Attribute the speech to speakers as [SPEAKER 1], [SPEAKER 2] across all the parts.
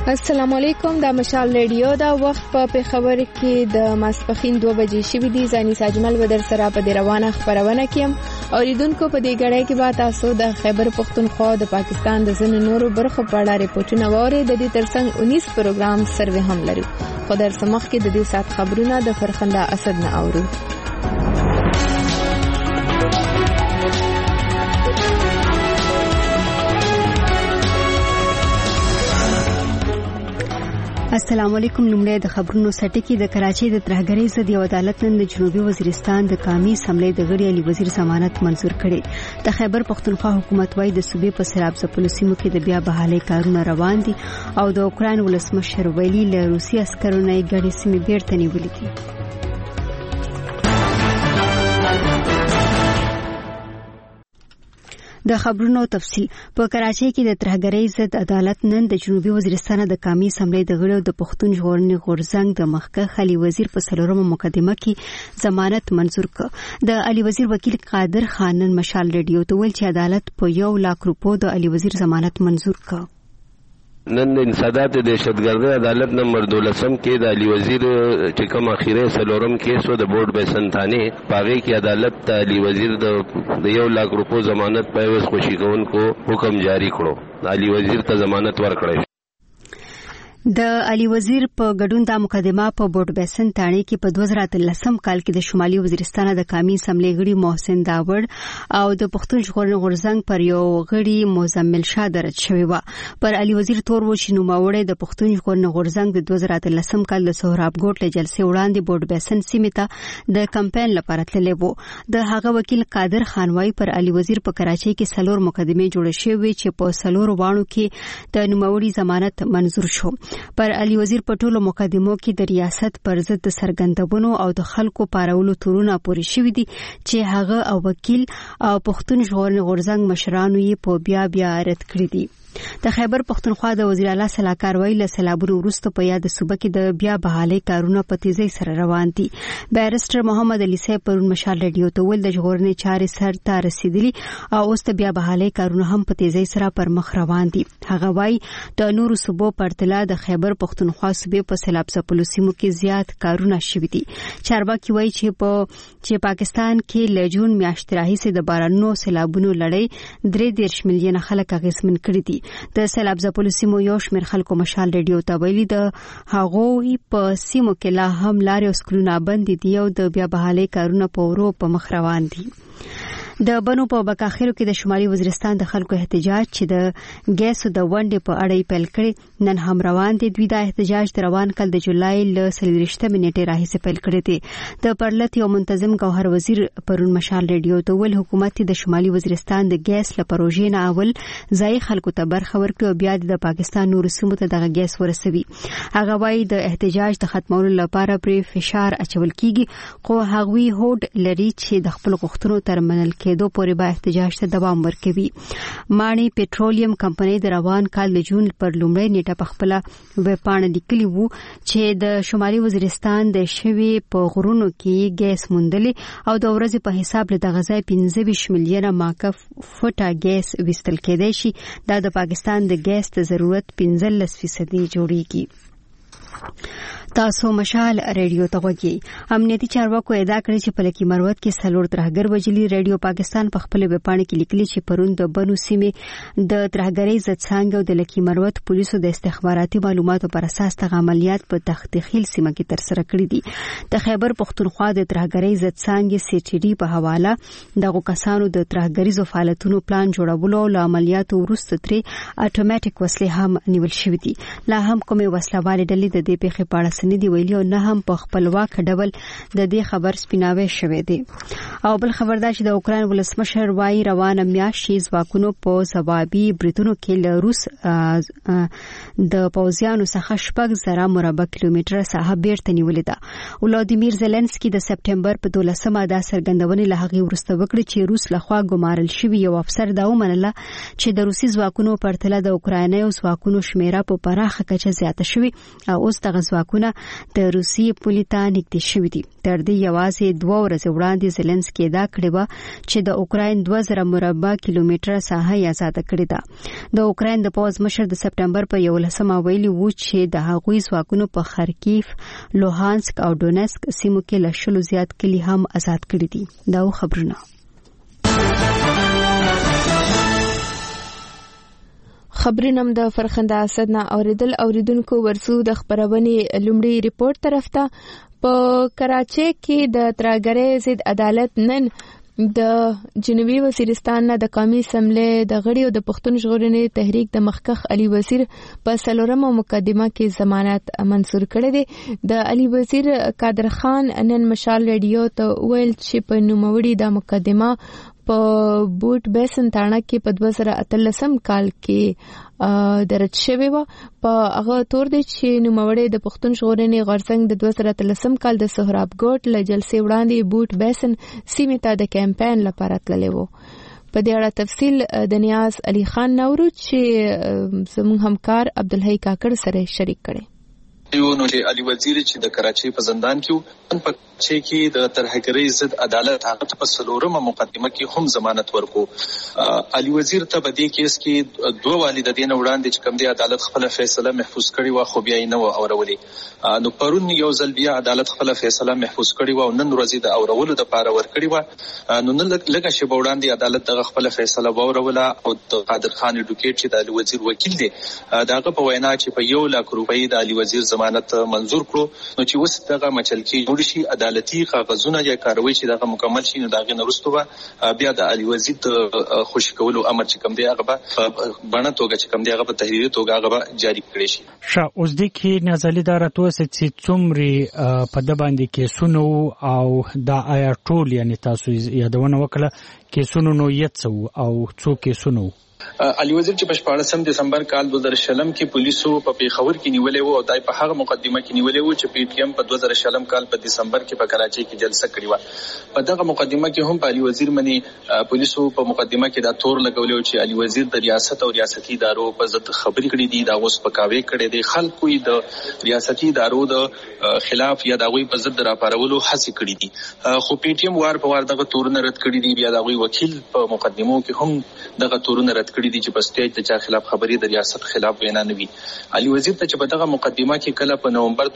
[SPEAKER 1] السلام علیکم. د مشال ریډیو دا وخت په خبر کې د ماسپخین 2 بجې شوې دي. ځاني ساجمل ودر سره په روانه خبرونه کیم او لیدونکو په دې غړې کې به تاسو د خیبر پختونخوا د پاکستان د ځینو نورو برخو په اړه ریپورتونه ووري. د دې ترڅنګ 19 پروګرام سروې هم لري. خو در سمخ کې د دې سات خبرونه د فرخنده اسد نه اورو.
[SPEAKER 2] السلام علیکم. لومړی د خبرونو سټکی. د کراچۍ د ترهګرۍ ضد یو عدالت نن د جنوبي وزیرستان د قومي اسمبلی د غړي علي وزیر ضمانت منزور کړي. د خیبر پختونخوا حکومت وايي د صوبې په سراب ځپلو سیمو کې د بیا بحالۍ کارونه روان دي او د اوکران ولسمشر ویلي له روسي عسکرو نه ګڼې سیمې بیرته نیولې دي. د خبرونو تفصیل. په کراچۍ کې د ترهګرۍ ضد عدالت نن د جنوبي وزیرستان د قومي اسمبلی د غړو د پښتون ژغورنې غورځنګ د مخکښ علي وزیر په څلورمه مقدمه کې ضمانت منزور کړ. د علي وزیر وکیل قادر خان نن مشال ریډیو ته ویل چې عدالت په 1 لک روپو د علي وزیر ضمانت منزور کړ.
[SPEAKER 3] نن انسداد دهشتګردۍ عدالت نمبر 12 کې د علي وزیر چې کوم اخیری سلورم کیس و د بورډ بیسن تھانه پاغي کې عدالت ته علي وزیر د 1 لک روپو ضمانت په وس خوشی کوونکو حکم جاری کړو. علي وزیر ته ضمانت ورکړی.
[SPEAKER 2] د علي وزیر په ګډون د مقدمه په بورډ بیسن تانه کې په 2013 کال کې د شمالي وزیرستان د قومي اسمبلی غړي محسن داوړ او د پښتون ژغورنې غورځنګ پر یو غړي مزمل شاه درج شوی و. پر علي وزیر تور و چې نوموړی د پښتون ژغورنې غورځنګ د 2013 کال د سهراب ګوټ له جلسې وړاندې بورډ بیسن سیمه ته د کمپاین لپاره تللی و. د هغه وکیل قادر خان وايي پر علي وزیر په کراچۍ کې سلور مقدمه جوړ شوې چې په سلور وانو کې د نوموړي ضمانت منزور شو. پر علي وزیر په ټولو مقدمو کې د ریاست پر ضد د سرګندونو او د خلکو پارولو تورونه پوري شوې دي چې هغه او وکیل او پښتون ژغورنې غورځنګ مشرانو یې په بیا رد کړی دي. د خیبر پختونخوا د وزیر اعلی صلاحکار ویل له سیلابونو وروسته په یاد صوبه کې د بیا بحالۍ کارونه په تیزی سره روان دي. بیرسټر محمد علي صاحب پرون مشال ریډیو ته ویل د ژغورنې چارې سر ته رسیدلي او اوس د بیا بحالۍ کارونه هم په تیزی سره پر مخ روان دي. هغه وایي د نورو صوبو پرتله د خیبر پختونخوا صوبې په سیلاب ځپلو سیمو کې زیات کارونه شوي دي. چارواکي وایي چې پاکستان کې له جون میاشتې راهیسې د بارانونو سیلابونو لړۍ 3 ملیونه خلک اغېزمن کړي دي. د سیلاب ځپلو سیمو یو شمېر خلکو مشال ریډیو ته ویلي د هغوی په سیمو کې لا هم لارې او سکرونه بند دي او د بیا بحالۍ کارونه په ورو په مخ روان دي. د بنو په بکاخیرو کې د شمالي وزیرستان د خلکو احتجاج چې د ګیسو د ونډې په اړه پیل کړي نن هم روان دي. دوی دا احتجاج د روان کال د جولای ل 23 نیټې راهیسې پیل کړی دی. د پرلط یو منتظم گوهر وزیر پرون مشال ریډیو ته ویل حکومت د شمالي وزیرستان د ګیس له پروژې نه اول ځای خلکو ته برخه ورکړي او بیا د پاکستان نور سیمو ته دغه ګیس ورسوي. هغه وايي د احتجاج د ختمولو لپاره پر فشار اچول کیږي خو هغوی هوډ لري چې د خپل غوښتنو تر منل کېدو پورې به احتجاج ته دوام ورکوي. مانی پټرولیم کمپنۍ د روان کال د جون پر لومړۍ نیټه په خپل ویبپاڼه لیکلي وو چې د شمالي وزیرستان د شوي په غرونو کې ګیس موندلې او د ورځې په حساب له دغه ځای 15 ملیونه ماکف فوټه ګیس وستل کېدای شي. دا د پاکستان د ګیس د ضرورت 15% جوړیږي. تاسو مشال ریډیو ته وګورئ. امنیتي چارواکو ادعا کړې چې په لکی مروت کې سلور ترهګر وجلی. ریډیو پاکستان په خپل ویبپاڼه کې لیکلي چې پرون د بنو سیمې د ترهګرۍ ضد څنګه او د لکی مروت پولیسو د استخباراتي معلوماتو پر اساس د عملیات په تختخیل سیمه کې تر سره کړې دي. د خیبر پختونخوا د ترهګرۍ ضد څنګه سی ټي ډي په حواله دغه کسانو د ترهګریزو فعالیتونو پلان جوړولو او عملیاتو وروسته ترې اټوماتیک وسلې هم نیول شوې دي. لا هم کومې وسلوالې ډلې د دې پیښې په اړه سندې ویلي او نه هم په خپلواک ډول د دې خبر سپیناوی شوی دی. او بل خبر دا چې د اوکران ولسمشر وايي روانه میاشت ځواکونو په ځوابي بریدونو کې له روس د پوځیانو څخه 6,000 مربع کیلومتره ساحه بیرته نیولې ده. ولادیمیر زيلنسکي د سپټمبر په 12مه دا څرګندونې له هغې وروسته وکړه چې روس لخوا ګمارل شوی یو افسر دا ومنله چې د روسي ځواکونو پرتله د اوکرایني ځواکونو شمیره په پراخه کچه زیاته شوې او اوس دغه ځواکونه د روسیې پولې ته نږدې شوي دي. تر دې یوازې 2 ورځې وړاندې زيلنسکي دا کړی و چې د اوکراین 2000 مربع کیلومتره ساحه آزاد کړې ده. د اوکراین د پوځ مشر د سپټمبر په 11 ویلي و چې د هغوی ځواکونو په خارکیف، لوهانسک او ډونسک سیمو کې له 100 زیات کلي هم آزاد کړي دي. دا خبرونه
[SPEAKER 1] خبرینم د فرخنده اسد نه اوریدونکو ورسو د خبرونې لومړی ریپورت طرف ته. په کراچۍ کې د ترهګرۍ ضد عدالت نن د جنوبي وزیرستان نه د قومي اسمبلې د غړي او د پښتون ژغورنې تحریک د مخکخ علي وزیر په 4مه مقدمه کې ضمانت منظور کړی دی. د علي وزیر قادر خان نن مشال ریډیو ته ویل چې په نوموړي د مقدمه په بوټ بیسن تاڼه کې په 2013 کال کې درج شوی و. په هغه تور دی چې نوموړی د پښتون ژغورنې غورځنګ د 2013 کال د سهراب ګوټ له جلسې وړاندې بوټ بیسن سیمې ته د کمپاین لپاره تللی و. په دې اړه تفصیل د نیاز علي خان نورو چې زموږ همکار عبدالحی کاکړ سره شریک کړي.
[SPEAKER 4] یو نو چې علي وزیر چې د کراچۍ په زندان کې په چې د ترهګرۍ ضد عدالت هغه په 4مه مقدمه کې هم ضمانت ورکو. علي وزیر ته په دې کیس کې 2 والدین وړاندې چې کوم دی عدالت خپل فیصله محفوظ کړی و خو بیا یې نه اورولې. نو پرون یو ځل بیا عدالت خپل فیصله محفوظ کړی و او نن ورځ د اورولو د پاره ورکړی و. نو نن لږه شی وړاندې عدالت دغه خپل فیصله وروله او د قادر خان اډوکیټ چې د علي وزیر وکیل دی داغه په وینا چې په 1 لک روپۍ د علي وزیر ضمانت منظور کړو. نو چې وس دغه مچلکی جوړ شي عدالتي کاغذونه یا کاروي چې دغه مکمل شي نو دغه نورستو بیا د علي وزیر ته خوشی کولو امر چې کوم دی هغه په بڼه توګه چې کوم دی هغه په تحریري توګه هغه جاری کړی شي.
[SPEAKER 5] اوس د کې نازلې دارته چې څومره په د باندې کې سونو او د آیا ټول یعنی تاسو یادونه وکړه کې سونو نو یڅو او څو کې سونو
[SPEAKER 4] علي وزیر چې په 14 دسمبر کال 2020 کې پولیسو په پیښور کې نیولې وو او دای په هغه مقدمه کې نیولې وو چې پی ټی ایم په 2020 کال په دسمبر کې په کراچۍ کې جلسه کړې و. په دغه مقدمه کې هم په علي وزیر باندې پولیسو په مقدمه کې دا تور لګولې چې علي وزیر د ریاست او ریاستي ادارو په ضد خبرې کړې دي، دا اوس په کاوي کړې دي، خلکو د ریاستي ادارو د خلاف یا د غوي په ضد راپارولو هڅه کړې دي. خو پی ټی ایم وار په وار دغه تورونه رد کړې دي. بیا د غوي وکیل په مقدمو کې هم دغه تورونه رد کړې دي چې په سټیج د چا خلاف خبرې د ریاست خلاف وینا نه وي. علي وزیر ته چې په دغه مقدمه کې کله په نومبر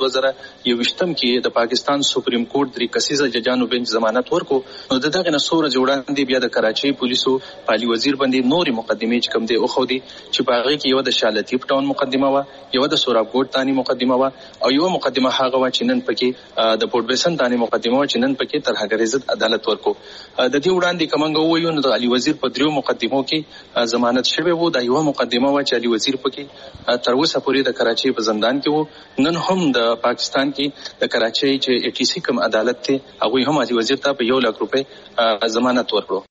[SPEAKER 4] 2021 کې د پاکستان سپریم کورټ 3 کسیزه ججانو بنچ ضمانت ورکو نو دغه نسوره جوړاندې بیا د کراچۍ پولیسو په علي وزیر باندې نوري مقدمه چې کوم دی او خو دي چې په هغه کې یو د شالتیپ ټاون مقدمه و، یو د سوراب ګوټ تانی مقدمه و او یو مقدمه هغه و چې نن پکې د پورت بیسن تانی مقدمه و چې نن پکې ترهګرۍ ضد عدالت ورکو. د دې وړاندې کومنګ وایو نو د علي وزیر په 3 مقدمو کې ضمانت شوی و. د یو مقدمه و چې علي وزیر پکې تر اوسه پورې د کراچۍ په زندان کې وو. نن هم د پاکستان کې د کراچۍ چې ای ټي سی کوم عدالت ته هغه هم علي وزیر ته په 1 لک روپۍ ضمانت ورکړو.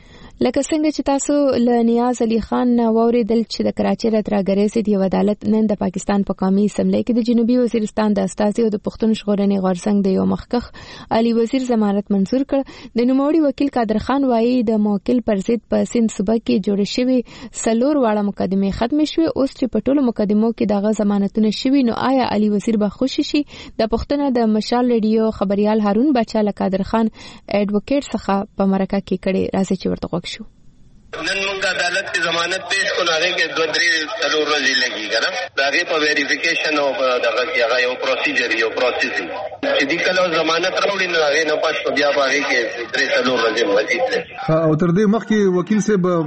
[SPEAKER 1] لکه څنګه چې تاسو له نیاز علي خان واوریدل چې د کراچۍ د ترهګرۍ ضد یو عدالت نن د پاکستان په قومي اسمبلې کې د جنوبي وزیرستان د استازي او د پښتون ژغورنې غورځنګ د یو مخکخ علي وزیر ضمانت منظور کړ. د نوموړي وکیل قادر خان وایي د موکل پر ضد په سند صوبه کې جوړ شوی 4 واړه مقدمه ختم شوه. اوس چې په ټولو مقدمو کې دغه ضمانتونه شوي نو آیا علي وزیر به خوشی شي؟ د پښتنه د مشال ریډیو خبريال هارون بچا له قادر خان اډوکیټ څخه په مرکه کې کړي راځي چې ورته وښیو.
[SPEAKER 6] نن موږ عدالت کی ضمانت پیش کړو هغه کې 2-3 ورځې لګي کنه داغه په ویریفیکیشن او دغه کې هغه یو پروسیجر یو پروسیسینګ چې د کله ضمانت راوړي نو هغه نه پات بیا هغه کې 3 ورځې مزید
[SPEAKER 7] او تر دې مخکې وکیل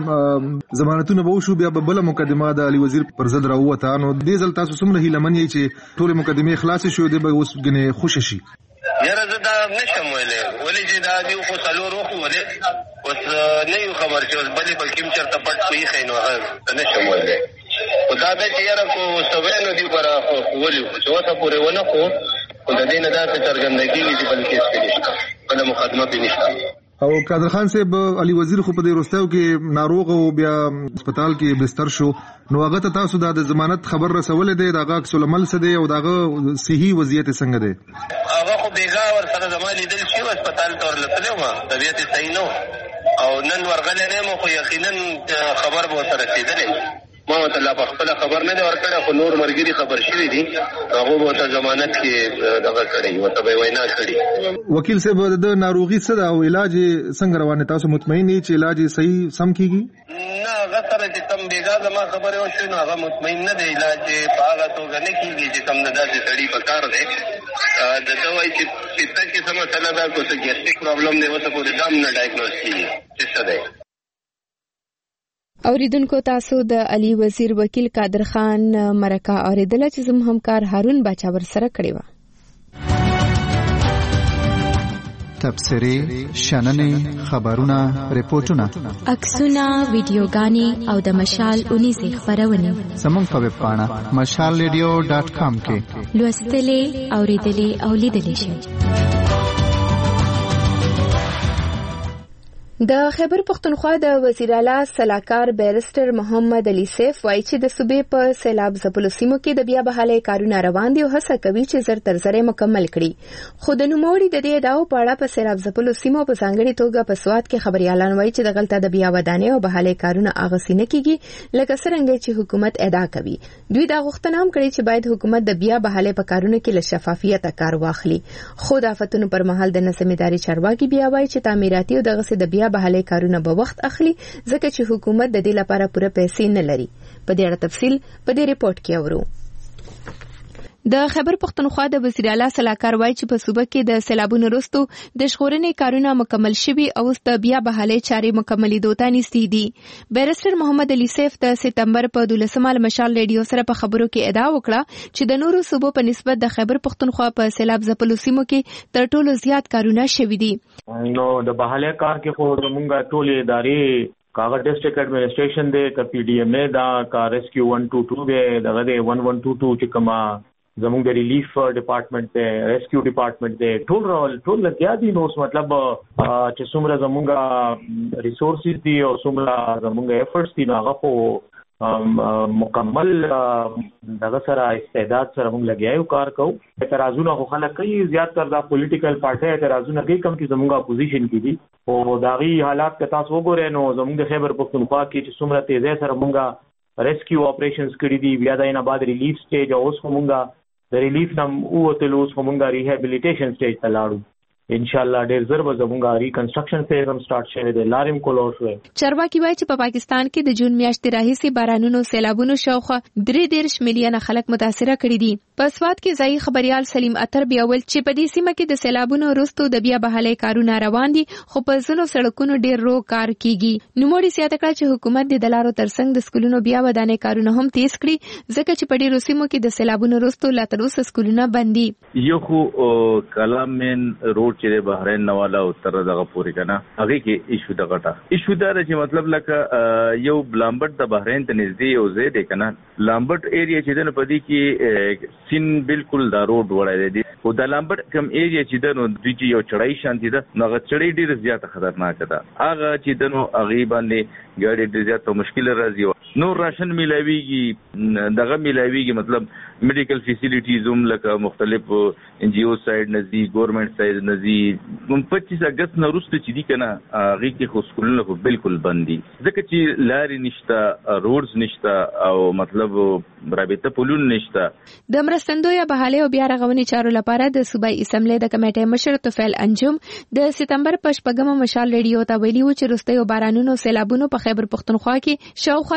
[SPEAKER 7] صاحب ضمانتونه به وشو بیا به بل مقدمه د علي وزیر پر ضد راوته نو دې ځل تاسو څومره هیلمن یې چې ټول مقدمه خلاص شي او د به اوس غنه خوش شي؟
[SPEAKER 6] یاره زه دا نشم ولې چې دا دی خو څلور وخت ولې اوس نه یو خبر چې اوس بلې بلکې چرته پټ کوي خینو هغه نشم ولې خدا دې چې یاره کو سوینو دی برا خو ولې چې اوسه پورې ونه خو د دې نه دا څرګندګي چې بلکې سپېشل بل مقدمه به نشته.
[SPEAKER 7] او قادر خان صاحب علي وزیر خو په دې وروستیو کې ناروغ او بیا هسپتال کې بستر شو نو هغه ته تاسو د ضمانت خبر رسولې دی دغه عکس العمل څه دی او دغه صحي وضعیت څنګه دی؟
[SPEAKER 6] هغه خو بیګا ور سره زما لیدل شي هسپتال ته ورلته ما طبيعت صحیح نو او نن ورغله نه مو خو یقینا خبر به سره رسیدلې ما ته لا خپل خبر نه ورکړه، خو نور مرګري خبر شوی دي، هغه به ته ضمانت کې دغه کړی او ته وینا کړی.
[SPEAKER 7] وکیل صاحب د ناروغي څه ده او علاج څنګه روانه، تاسو مطمئن یې چې علاج صحیح سم کیږي؟
[SPEAKER 6] نه هغه سره چې کم بیګا زما خبره وشوه نو هغه مطمئن نه دی، علاج په هغه توګه نه کیږي چې کم نه داسې سړي په کار دی. د دوای چې پته کې څه مسله ده، کو څه ګیسټریک پرابلم دی، اوسه پورې دام نه ډایګنوز کیږي چې څه دی.
[SPEAKER 1] اوریدونکو تاسو د علي وزیر وکیل قادر خان مرکه اوریدله چې زموږ همکار هارون باچا ور سره کړی و.
[SPEAKER 8] تبصرې، شننې، خبرونه، ریپورتونه،
[SPEAKER 9] عکسونه، ویډیوګانې او د مشال 19 خبرونه
[SPEAKER 8] زموږ په ویب پاڼه mashalradio.com کې
[SPEAKER 9] لوستلې، اوریدلې او لیدلې شئ.
[SPEAKER 1] د خیبر پختونخوا د وزیر اعلی سلاکار بیرسټر محمد علي سیف وایي چې د صوبې په سیلاب ځپلو سیمو کې د بیا بحالۍ کارونه روان دي او هڅه کوي چې زر تر زر مکمل کړي. خو د نوموړي د دې ادعاو په اړه په سیلاب ځپلو سیمو په ځانګړي توګه په سوات کې خبريالان وایي چې دغلته د بیا ودانۍ او بحالۍ کارونه اغسینه کیږي لکه څنګه چې حکومت ادا کوي. دوی دا غوښتنه هم کړې چې باید حکومت د بیا بحالۍ په کارونو کې له شفافیت کار واخلي. خو د آفتونو پر مهال د نظم اداري چارواکي بیا وایي چې تعمیراتي او دغه د بیا بحالۍ کارونه به وخت اخلي ځکه چې حکومت د دې لپاره پوره پیسې نه لري. په دې اړه تفصیل په دې ریپورت کې اورو. د خیبر پختونخوا د وزیر اعلی سلاکار وایي چې په صوبه کې د سیلابونو وروسته د ژغورنې کارونه مکمل شوي او د بیا بحالۍ چارې مکملېدو ته نږدې دي. بیرسټر محمد علي سیف د سپتمبر په 12 مشال ریډیو سره په خبرو کې ادعا وکړه چې د نورو صوبو په نسبت د خیبر پختونخوا په سیلاب ځپلو سیمو کې تر ټولو زیات کارونه شوي دي.
[SPEAKER 10] نو د بحالۍ کار کې خو موږ ټول ادارې کاغذ ډیسټریکټ ایڈمنسټریشن دی، کا پی ډی ایم ای دا، کا ریسکیو 122 دی، دغه دی 1122 چې کما زموږ د ریلیف ډپارټمنټ دی، ریسکیو ډپارټمنٹ دی، ټول لګیا دي. نو مطلب چې څومره زموږ ریسورسز دي او څومره زموږ ایفورټس دي، هغه خو مکمل دغه سره استعداد سره موږ لګیاو کار کوو. اعتراضونه خو خلک کوي، زیات تر دا پولیټیکل پارټي اعتراضونه کوي کوم چې زموږ اپوزیشن کې دي. او داغي حالات که تاسو وګورئ نو زموږ د خیبر پختونخوا کې چې څومره تیزه سره موږ ریسکیو اپریشنز کړی دي، بیا د نه بعد ریلیف سټیج او اوس موږ د ریلیف نم او تلوس موږ ریهابیلیټیشن سټیج ته لاړو. ان شاء الله ډیر زر به زموږه ریکنسټرکشن فیز هم سٹارټ شوه دی، لاریم کولور شوه.
[SPEAKER 1] چارواکي وایي چې په پاکستان کې د جون میاشتې راهیسې بارانونو سیلابونو شاوخوا 3.3 میلیونه خلک متاثره کړي دي. په سوات کې ځایي خبريال سلیم اتر بیا ول چې په دې سیمه کې د سیلابونو وروسته د بیا بحالۍ کارونه روان دي، خو په ځینو سړکونو ډیر رو کار کیږي. نوموړي زیاته کړه چې حکومت د لارو ترڅنګ د سکولونو بیا ودانۍ کارونه هم تیز کړي ځکه چې په ډیرو سیمو کې د سیلابونو وروسته لا تر اوسه سکولونه بند دي.
[SPEAKER 11] یو خو کلامین روډ چې بحرین والا او تر دغه پوری کنه هغه کې ایشو دغه ایشو دا چې مطلب لکه یو بلامبټ د بحرین ته نږدې یو ځای دی کنه، لامبټ ایریا چې دنه پدې کې سین بالکل دا روډ وړای دی. او د لامبټ کم ایریا چې دنه د دې یو چړای شانتي ده، نو چړای ډیر زیات خطرناک ده. هغه چې دنه هغه باندې ګاډي ډیر زیات مشکل راځي، نو راشن ملاویږي، دغه ملاویږي، مطلب میډیکل فیسیلیټیز هم لکه مختلف ان جی او سایډ نزي، ګورنمنت سایډ نزي. 25 اگست نه وروسته چې دي کنه هغه کې خو سکولونه خو بالکل بند دي ځکه چې لارې نشته، روډز نشته او مطلب رابطه پولون نشته.
[SPEAKER 1] د مرستندوی بحالۍ او بیا رغونې چارو لپاره د صوبایي اسمبلی د کمیټې مشر طفیل انجم د سپتمبر په 8 مشال ریډیو ته ویلي و چې وروستیو بارانونو سیلابونو په خیبر پختونخوا کې شاوخوا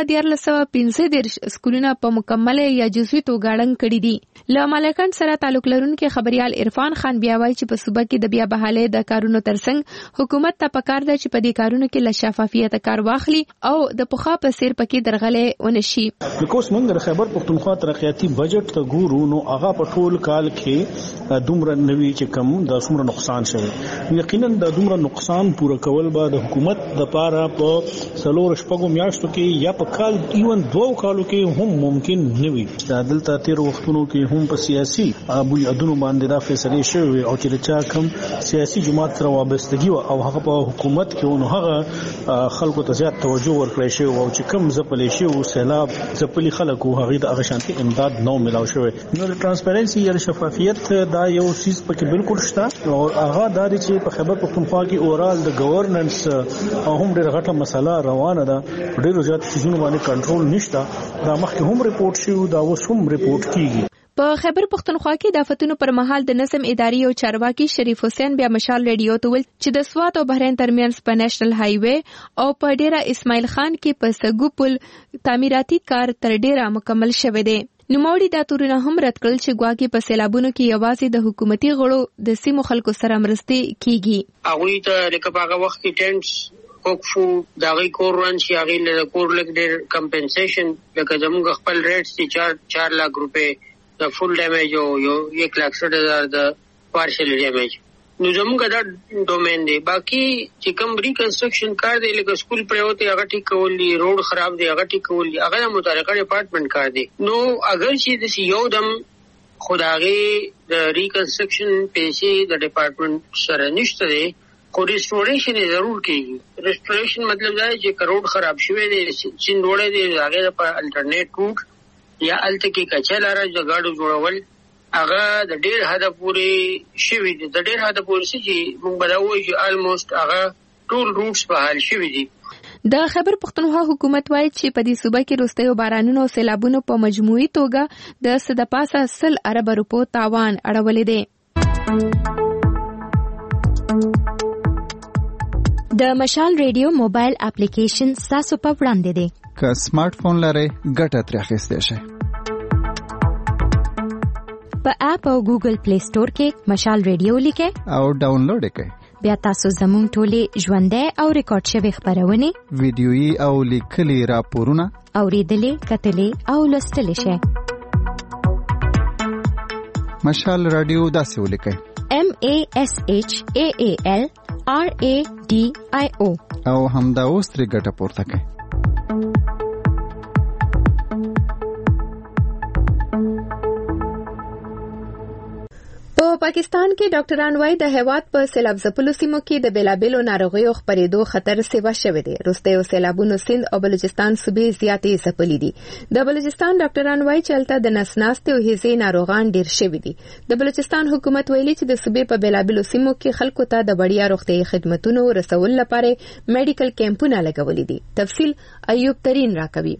[SPEAKER 1] 1415 سکولونه په مکمل یا جزوي توګه ړنګ کړي دي. له مالکان سره تعلق لرونکي خبريال عرفان خان بیا وایي چې په صوبه کې د بیا بحالۍ د کارونو ترڅنګ حکومت ته پکار ده چې په دې کارونو کې له شفافیت کار واخلي او د پخوا په سیر پکې درغلې ونشي.
[SPEAKER 12] بیکوز موږ د خیبر پختونخوا ترقیاتي بجټ ته ګورو نو هغه په ټول کال کې دومره نوي چې کم د څومره نقصان شوی. یقینا د دومره نقصان پوره کول به د حکومت د پاره په سلور شپږو میاشتو کې یا په کال ایون 2 کالو کې هم ممکن نه وي. د دلته تیر وختونو کې هم په سیاسي بنیادونو باندې دا فیصله شوی او چې چا کم سیاسي جماعت سره وابستګي او هغه په حکومت کې نو هغه خلکو ته زیات توجه ورکړی شو او چې کم زپلې شو سیلاب زپلي خلکو هغه ته هغه شانتي امداد نو ملاو شوی. نو د ترانسپیرنسي یا شفافیت دا یو چیز پکې بالکل شته او هغه دا چې په خیبر پختونخوا کې اورال د گورننس او هم ډېر غټه مسله روانه ده، ډېر زیات چیزونه باندې کنټرول نشته. دا مخکې هم ریپورت شو، دا اوس هم ریپورت کیږي.
[SPEAKER 1] په خیبر پختونخوا کې د آفتونو پر مهال د نظم اداري او چارواکي شریف حسین بیا مشال ریډیو ته ویل چې د سوات او بحرین ترمنځ په نېشنل های وے او په ډیره اسماعیل خان کې په سګو پل تعمیراتي کار تر ډیره مکمل شوی دی. نوموړي دا تورونه هم رد کړل چې ګواکې په سیلابونو کې یوازې د حکومتي غړو د سیمو خلکو سره مرستې کیږي.
[SPEAKER 13] هغوی ته لکه په هغه وخت کې ټینټس وقفو د هغوی کور رن شي، هغوی له کور لږ ډېر کمپنسیشن لکه زموږ خپل ریټس دي 4 lakh روپۍ د فل ډیمیج او 1,60,000 د پارشل ډیمیج. نو زموږ دا ډومین دی. باقي چې کوم ریکنسټرکشن کار دی لکه سکول پریوتی هغه ټیک کول دي، روډ خراب دی هغه ټیک کول دي، هغه متعلقه ډپارټمنټ کار دی. نو اگر چې د یو دم خدای د ریکنسټرکشن پیسې د ډپارټمنټ سره نشته دی، خو ریسټوریشن ضرور کیږي. ریسټوریشن مطلب دا چې کروڑ خراب شوی دی، سیند وړی دی، هغه د الټرنیټ روټ یا الته کې کچلاره د گاډو جوړول هغه د ډېر حد پورې شوی دي. د ډېر حد پورې چې موږ بداوي چې الموست هغه ټول روټس په حال شوی دي.
[SPEAKER 1] د خیبر پختونخوا حکومت وایي چې په دې صوبه کې وروستیو بارانونو او سیلابونو په مجموعي توګه د څه د پاسه 100 ارب روپو تاوان اړولی دی.
[SPEAKER 9] د مشال ریډیو موبایل اپلیکیشن تاسو په وړاندې دی.
[SPEAKER 8] که سمارټ فون لرئ ګټه ترې اخیستی شئ.
[SPEAKER 9] په اپ او ګوګل پلی سٹور کې مشال ریډیو لیکئ
[SPEAKER 8] او ډاونلوډ کړئ.
[SPEAKER 9] بیا تاسو زموږ ټولې ژوندۍ او ریکارډ شوي خپرونې،
[SPEAKER 8] ویډیويي او لیکلي راپورونه
[SPEAKER 9] اوریدلې، کتلې او لوستلې شئ.
[SPEAKER 8] مشال رادیو داسې ولیکئ:
[SPEAKER 9] MASHAAL RADIO
[SPEAKER 8] او همدا اوس ترې ګټه پورته کړئ.
[SPEAKER 1] په پاکستان کې ډاکټران وايي د هیواد په سیلاب ځپلو سیمو کې د بیلابیلو ناروغیو خپرېدو خطر سیوا شوی دی. وروستیو سیلابونو سند او بلوچستان صوبې زیاتې ځپلي دي. د بلوچستان ډاکټران وايي چې هلته د نس ناستې او هیزې ناروغان ډېر شوي دي. د بلوچستان حکومت ویلي چې د صوبې په بیلابیلو سیمو کې خلکو ته د وړیا روغتیايي خدمتونو رسول لپاره میډیکل کیمپونه لګولي دي. تفصیل ایوب ترین راکوي.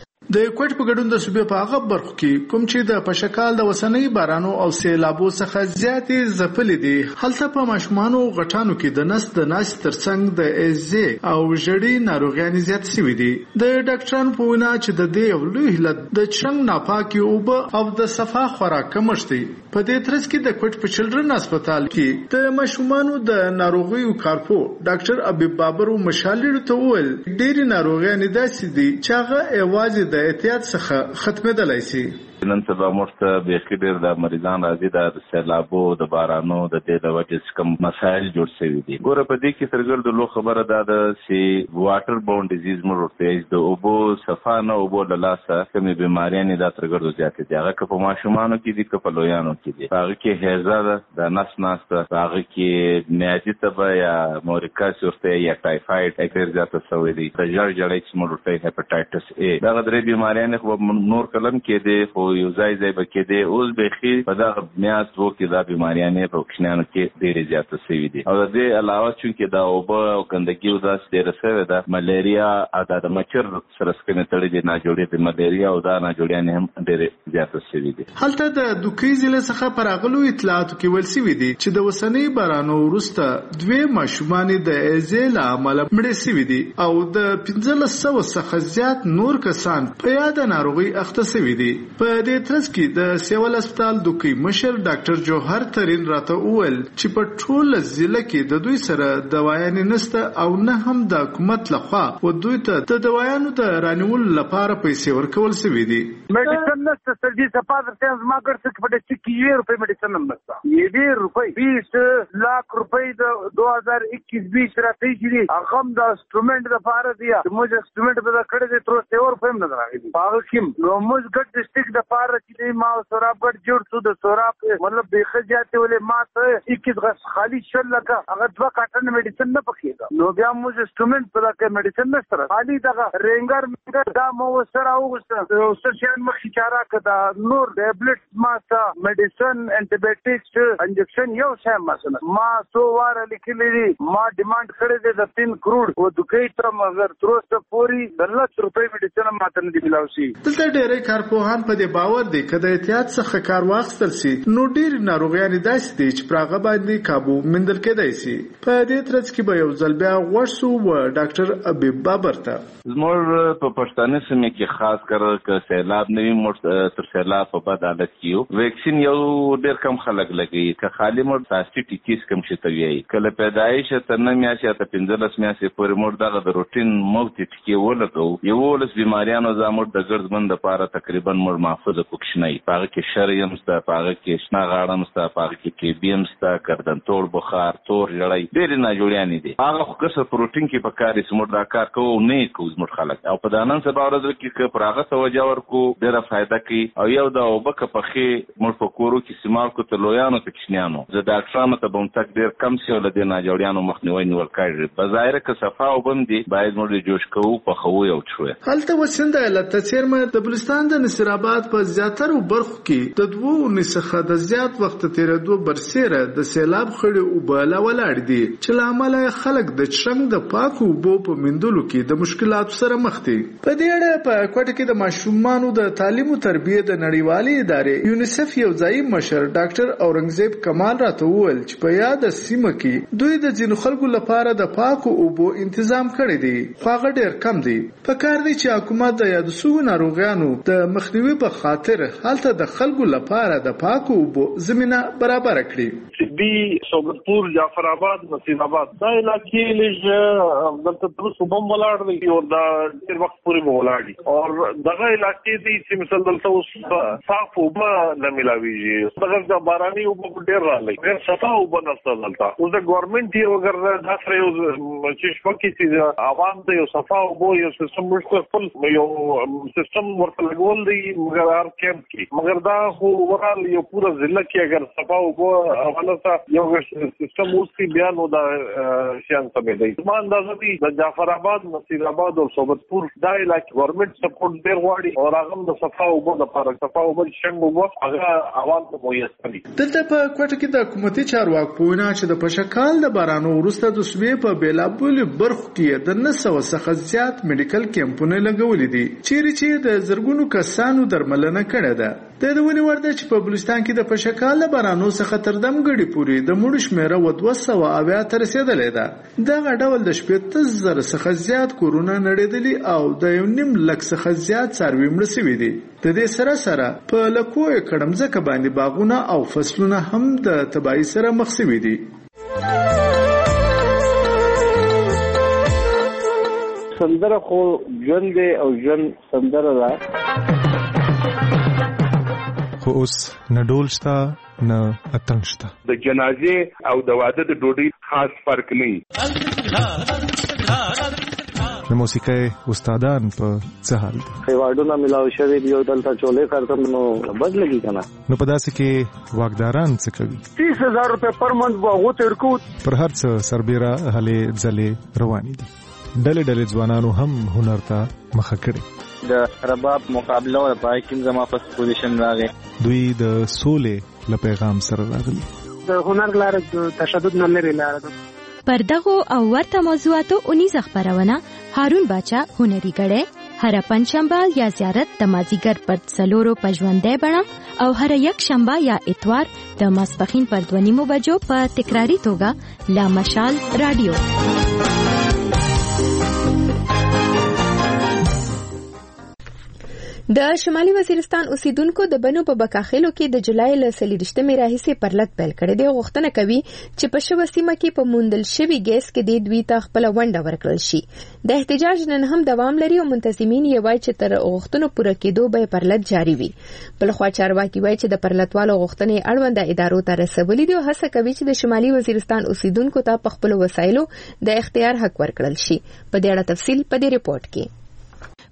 [SPEAKER 14] د کوټ په ګډون د صوبې په هغه برخو کې کوم چې د پشکال د وسنۍ بارانو او سیلابو څخه زیاتې ځپلې دي، هلته په ماشومانو غټانو کې د نس د ناس ترڅنګ د ایزې او ژړې ناروغیانې زیات شوي دي. د ډاکټرانو په وینا چې د دې یو لوی علت د چرنګ ناپاکي اوبه او د صفا خوراک کمښت دی. په دې ترڅ کې د کوټ په چلډرن هسپتال کې د ماشومانو د ناروغیو کارپو ډاکټر ابي بابر مشالړ ته وویل ډېری ناروغیانې داسې دي چې هغه یوازې د احتیاط څخه ختمېدلای شي.
[SPEAKER 11] نن سبا موږ بیخي ډېر د مریضان راځي د سیلابو د بارانو د دې د وجې کوم مسایل جوړ شوي دي. ګوره په دې کې څرګنده لو خبره ده چې واټر باوند ډیزیز موږ ورته د اوبو صفا نه اوبو له لاسه کومې بیماریانې دا څرګنده زیاتې دي. هغه که په ماشومانو کې دي که په لویانو کې دي. هغه کې هیزه ده، د نس ناسته، هغه کې میادي تبه یا مورکاس ورته یا ټایفاید ډېر زیاته شوی دی. د ژړ ژړی چې موږ ورته هیپاټایټس ا دغه درې بیماریانې خو نور کلم کې دي خو یو ځای به کې دي. اوس بیخي په دغه میاشت کې دا بیماریانې په کوچنیانو کې ډېرې زیاتې شوي دي. او د دې علاوه چونکې دا اوبه او ګندګي او داسې ډېره شوې ده، ملیریا او د مچر سره سکنې تړلې دي، ناجوړې د ملیریا او دا ناجوړیانې هم ډېرې زیاتې شوي دي.
[SPEAKER 14] هلته د دوکۍ ضلع څخه پر راغلو اطلاعاتو کې ویل شوي دي چې د وسنۍ بارانو وروسته 2 ماشومانې د ایزې له امله مړې شوي دي او د 1500 څخه زیات نور کسان په یاده ناروغۍ اخته شوي دي. په دې ترڅ کې د سیول هسپتال دوکۍ مشر ډاکټر جوهر ترین راته وویل چې په ټول ضلع کې د دوی سره دوايانې نشته او نه هم د حکومت لخوا و دوی ته د دوايانو د رانیولو لپاره پیسې ورکول شوي دي.
[SPEAKER 15] Medicine नसतं sir ji सपादर ते मागड सकपटे 20 मेडिसिन नसतं 20 रुपये 20 लाख रुपये 2021-20 राती जी रकम द इंस्ट्रूमेंट द फार दिया मुझे इंस्ट्रूमेंट बदा खड़े दे 3 रुपये नजर आ गई पागल किम मुझ गट डिस्ट्रिक्ट द لپاره چې ما سورابګړ جوړ څو د سوراب مطلب به خجاته ولې ما ته 21 خالی شل لکه هغه 2 کارټن میډیسن نه پکېږي نو بیا موږ انسټرومنت په لکه میډیسن نه سره خالی دغه رنګر دا مو سره وګسته او سرشن مخې چاره کړه نور ټابلیټ ما ته میډیسن انټي بایوټکس انجکشن یو شای مثلا ما 100 واره لیکلې ما ډیماند کړی دی د 3 کروڑ او دکې تر مگر تروسته پوری د لک روپۍ میډیسن ماته نه دی ملاوي
[SPEAKER 14] دلته ډېرې کارپوهان په دې باور دي کله احتیاط څخه کار واخیستل شي نو ډېر ناروغیان داسې دي چې پراغه باندې کابو مندل کېدای شي په دې ترڅ کې به یو ځل بیا ورسو و ډاکټر ابيب بابر ته
[SPEAKER 11] زموږ په پښتانه سیمه کې خاص کر ک سیلاب نوی مړ تر سیلاب په بد حالت کې ویکسین یو ډېر کم خلک لګي ک خالی مړ تاسو ټیکیس کم شته وی کله پیدایش تر نه میاشتې ته 15 میاشتې پورې مړ دغه د روټین موت ټیکي ولګو یو ولس بیماریانو زموږ د ګردمن د پاره تقریبا مړ محفوظ کوښنی پاره کې شریم ستا پاره کې شنا غاړم ستا پاره کې بیم ستا کردن تور بخار تور جړای ډېر نه جوړیانی دي هغه خو پروتین کې په کاري سمور دا کار کوو نه کوز مړ خلک او په دانن سبا ورځ کې پراغه توجه ورکو ډېر فائدہ کوي او یو دا وبکه پخې مړ په کورو کې سیمال کو ته لویانو ته کښنیانو زه ډاکټرانو ته بم تک ډېر کم سی ول دي نه جوړیانو مخنیوي نیول کړي بظاهر کې صفه او بم دي باید مړ جوش کوو په خو یو شوې
[SPEAKER 14] هلته وسنده علت چیرمه د بلوچستان د نصیر آباد په زیاتره برخو کې د دوه نسخه د زیات وخت تیرېدو برسېره د سیلاب خړې او بلا ولاړ دي چې لامل خلک د چرنګ د پاکو بو په مندلو کې د مشکلاتو سره مخ دي په دې اړه په کوټه کې د ماشومانو د تعلیم او تربیه د نړیوالې ادارې یونیسف یو ځای مشر ډاکټر اورنګزیب کمال راته وویل چې په یاد سیمه کې دوی د ځینو خلکو لپاره د پاکو او بو تنظیم کړی دی خو هغه ډېر کم دی په کار دی چې حکومت د یاد سوو ناروغانو د مخنیوي په خاطر هلته د خلکو لپاره د پاکو او بو زمينه برابر کړي
[SPEAKER 16] بي صوبتپور جعفر آباد نصیر آباد دا علاقې لږ دلته تر صوبم ولاړ دی او دا ډېر وخت پورې ولاړ دي او دغه علاقې دي چې مثلا دلته اوس صاف اوبه نه ملاويږي دغه د باراني اوبه ډېر راغلي ډېر صفا اوبه نشته دلته اوس د ګورنمنت یې وګر دا سره یو چې شپږ چې عوام ته یو صفا اوبه یو سیستم مشترک یو سیستم ورته لګول دی مګر هر کیمپ کې مګر دا خو ورال یو پورا ضلع کې اگر صفا اوبه حواله یو سیستم اوس کې بیان و دا شان سمې دی ما اندازه دي د جعفر آباد نصیر آباد او صوبتپور دا علاقې ګورنمنت سپورټ ډېر غواړي او هغه د صفا اوبه د لپاره صفا اوبه څنګه وو هغه عوام ته میسر دي
[SPEAKER 14] دلته په کوټه کې د حکومتي چارواکو پوینه چې د پشکال د بارانو وروسته د صوبې په بیلابل برخو کې د 900 څخه زیات میډیکل کیمپونه لګولې دي چې د زرګونو کسانو درملنه کړې ده د دونی ورده چې په بلوچستان کې د پشکال د بارانو څخه تر دمګړي پورې د مړو شمیره و 200 تر رسیدلې ده دغه ډول د 70,000 څخه زیات کورونه نړیدلي او د 1.5 لک څخه زیات څاروي مړ شوي دي د دې سره په لکو کډمځکه باندې باغونه او فصلونه هم د تباہي سره مخ شوي دي
[SPEAKER 17] سندره خو ژوند او ژوند سندره ده
[SPEAKER 8] خو اوس نه ډول شته نه اتڼ شته
[SPEAKER 18] د جنازې او د واده د ډوډۍ خاص فرق نه
[SPEAKER 8] د موسیقۍ استادان په څه حال دي
[SPEAKER 17] ایوارډونه ملاوي شوی دی او دلته چولې کارتم نو بد لګي کنه
[SPEAKER 8] نو په داسې کې واګداران څه کوي
[SPEAKER 15] 30,000 روپے پر منث واغو ترکو
[SPEAKER 8] پر هر څه سربېره هلې ځلې روانې دي ډلې ځوانانو هم هنر ته مخه کړي
[SPEAKER 17] د رباب مقابله او پای کې زما په پوزیشن راغی
[SPEAKER 8] دوی د سولې له پیغام سره راغلي
[SPEAKER 19] د هنر لپاره تشدد نه لري لاره
[SPEAKER 9] پر دغه او ورته موضوعاتو 19 خبرونه هارون باچا هنري غړې هر پنځشنبه یا زیارت د مازیګر پر څلورو پژوندې بڼه او هر یک شنبه یا اتوار د ماسپخین پر 2:30 بجو په تکراری توګه لا مشال رادیو
[SPEAKER 1] د شمالي وزیرستان اوسیدونکو د بنو په بکاخیلو کې د جولای ل 23 راهیسې پرلط پیل کړی دی غوښتنه کوي چې په شوه سیمه کې په موندل شوی ګیس کې د دوی ته خپل ونډه ورکړل شي د احتجاج نن هم دوام لري او منتظمین یې وایي چې تر غوښتنو پوره کېدو به پرلط جاری وي بل خو چارواکي وایي چې د پرلطوالو غوښتنې اړوند ادارو ته رسولې دي او هڅه کوي چې د شمالي وزیرستان اوسیدونکو ته په خپل وسایلو د اختیار حق ورکړل شي په دې اړه تفصیل په دې ریپورت کې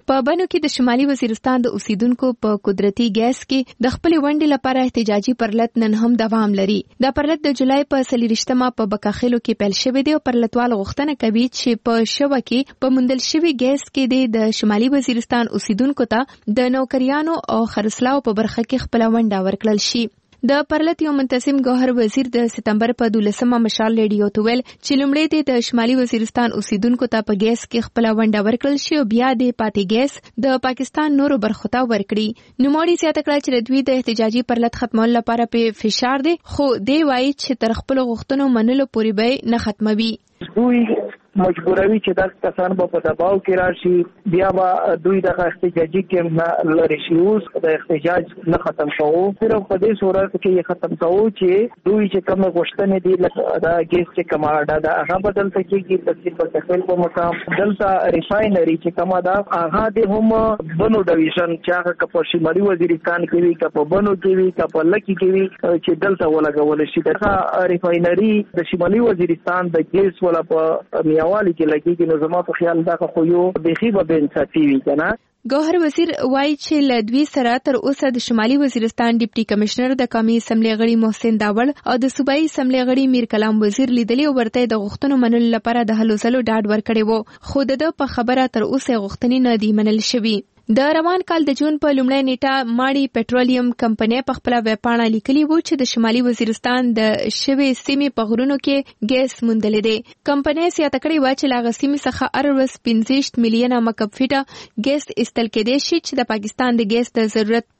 [SPEAKER 1] په بنو کې د شمالي وزیرستان د اوسیدونکو په قدرتي ګیس کې د خپل ونډې لپاره احتجاجي پرلط نن هم دوام لري. دا پرلط د جولای په 30مه په بکاخیلو کې پیل شوی دی او پرلطوال غوښتنه کوي چې په شوه کې په موندل شوی ګیس کې د شمالي وزیرستان اوسیدونکو ته د نوکریانو او خرڅلاو په برخه کې خپل ونډه ورکړل شي. د پرلط یو منتظم ګوهر وزیر د سپتمبر په 12مه مشال ریډیو ته ویل چې لومړی د شمالي وزیرستان اوسیدونکو ته په ګیس کې خپل ونډه ورکړل شي او بیا د پاتې ګیس د پاکستان نورو برخو ته ورکړي. نوموړي زیاته کړه چې دوی د احتجاجي پرلط ختمولو لپاره په فشار دي، خو دی وایي چې تر خپل غوښتنو منلو پورې به نه ختموي.
[SPEAKER 20] دوی مجبوروي چې دا کسان په دباو کې راشي، بیا به دوی د احتجاجي کې لری شي. اوس د احتجاج نه ختم شوو، صرف په دې صورت کې یې ختم کوو چې دوی چې کوم غوښتنې دي دا ګیس چې کومه دا هغه بدل کېږي د بکاخیل په مقام. دلته ریفاینري چې کومه دا هغه د هم بنو ډیویژن چې هغه په شمالي وزیرستان کې وي، په بنو کې وي، په لکی کې وي، چې دلته ولګول شي. دا ریفاینري د شمالي وزیرستان د ګیس ولا په میاوالی کې لګیږي. نو زما په خیال دا خو یو بخي به انصافي وي کنه.
[SPEAKER 1] ګوهر وزیر وایي چې له دوی سره تر اوسه د شمالي وزیرستان ډیپټي کمشنر د قومي اسمبلی غړي محسن داوړ او د صوبایي اسمبلی غړي میر کلام وزیر لیدلي او ورته د غوښتنو منلو لپاره د هلو ځلو ډاډ ورکړی وو، خو د په خبره تر اوسه غوښتنې نه دي منل شوي. د روان کال د جون په لومړۍ نیټه ماړي پټرولیم کمپنۍ په خپل ویب پاڼه لیکلي وو چې د شمالي وزیرستان د شوي سیمې په غرونو کې ګیس موندلې دي. کمپنۍ زیاته کړې وه چې له هغه سیمې څخه هر ورځ 65 میلیونه مکعب فیټه ګیس ایستل کېدی شي چې د پاکستان د ګیس د ضرورت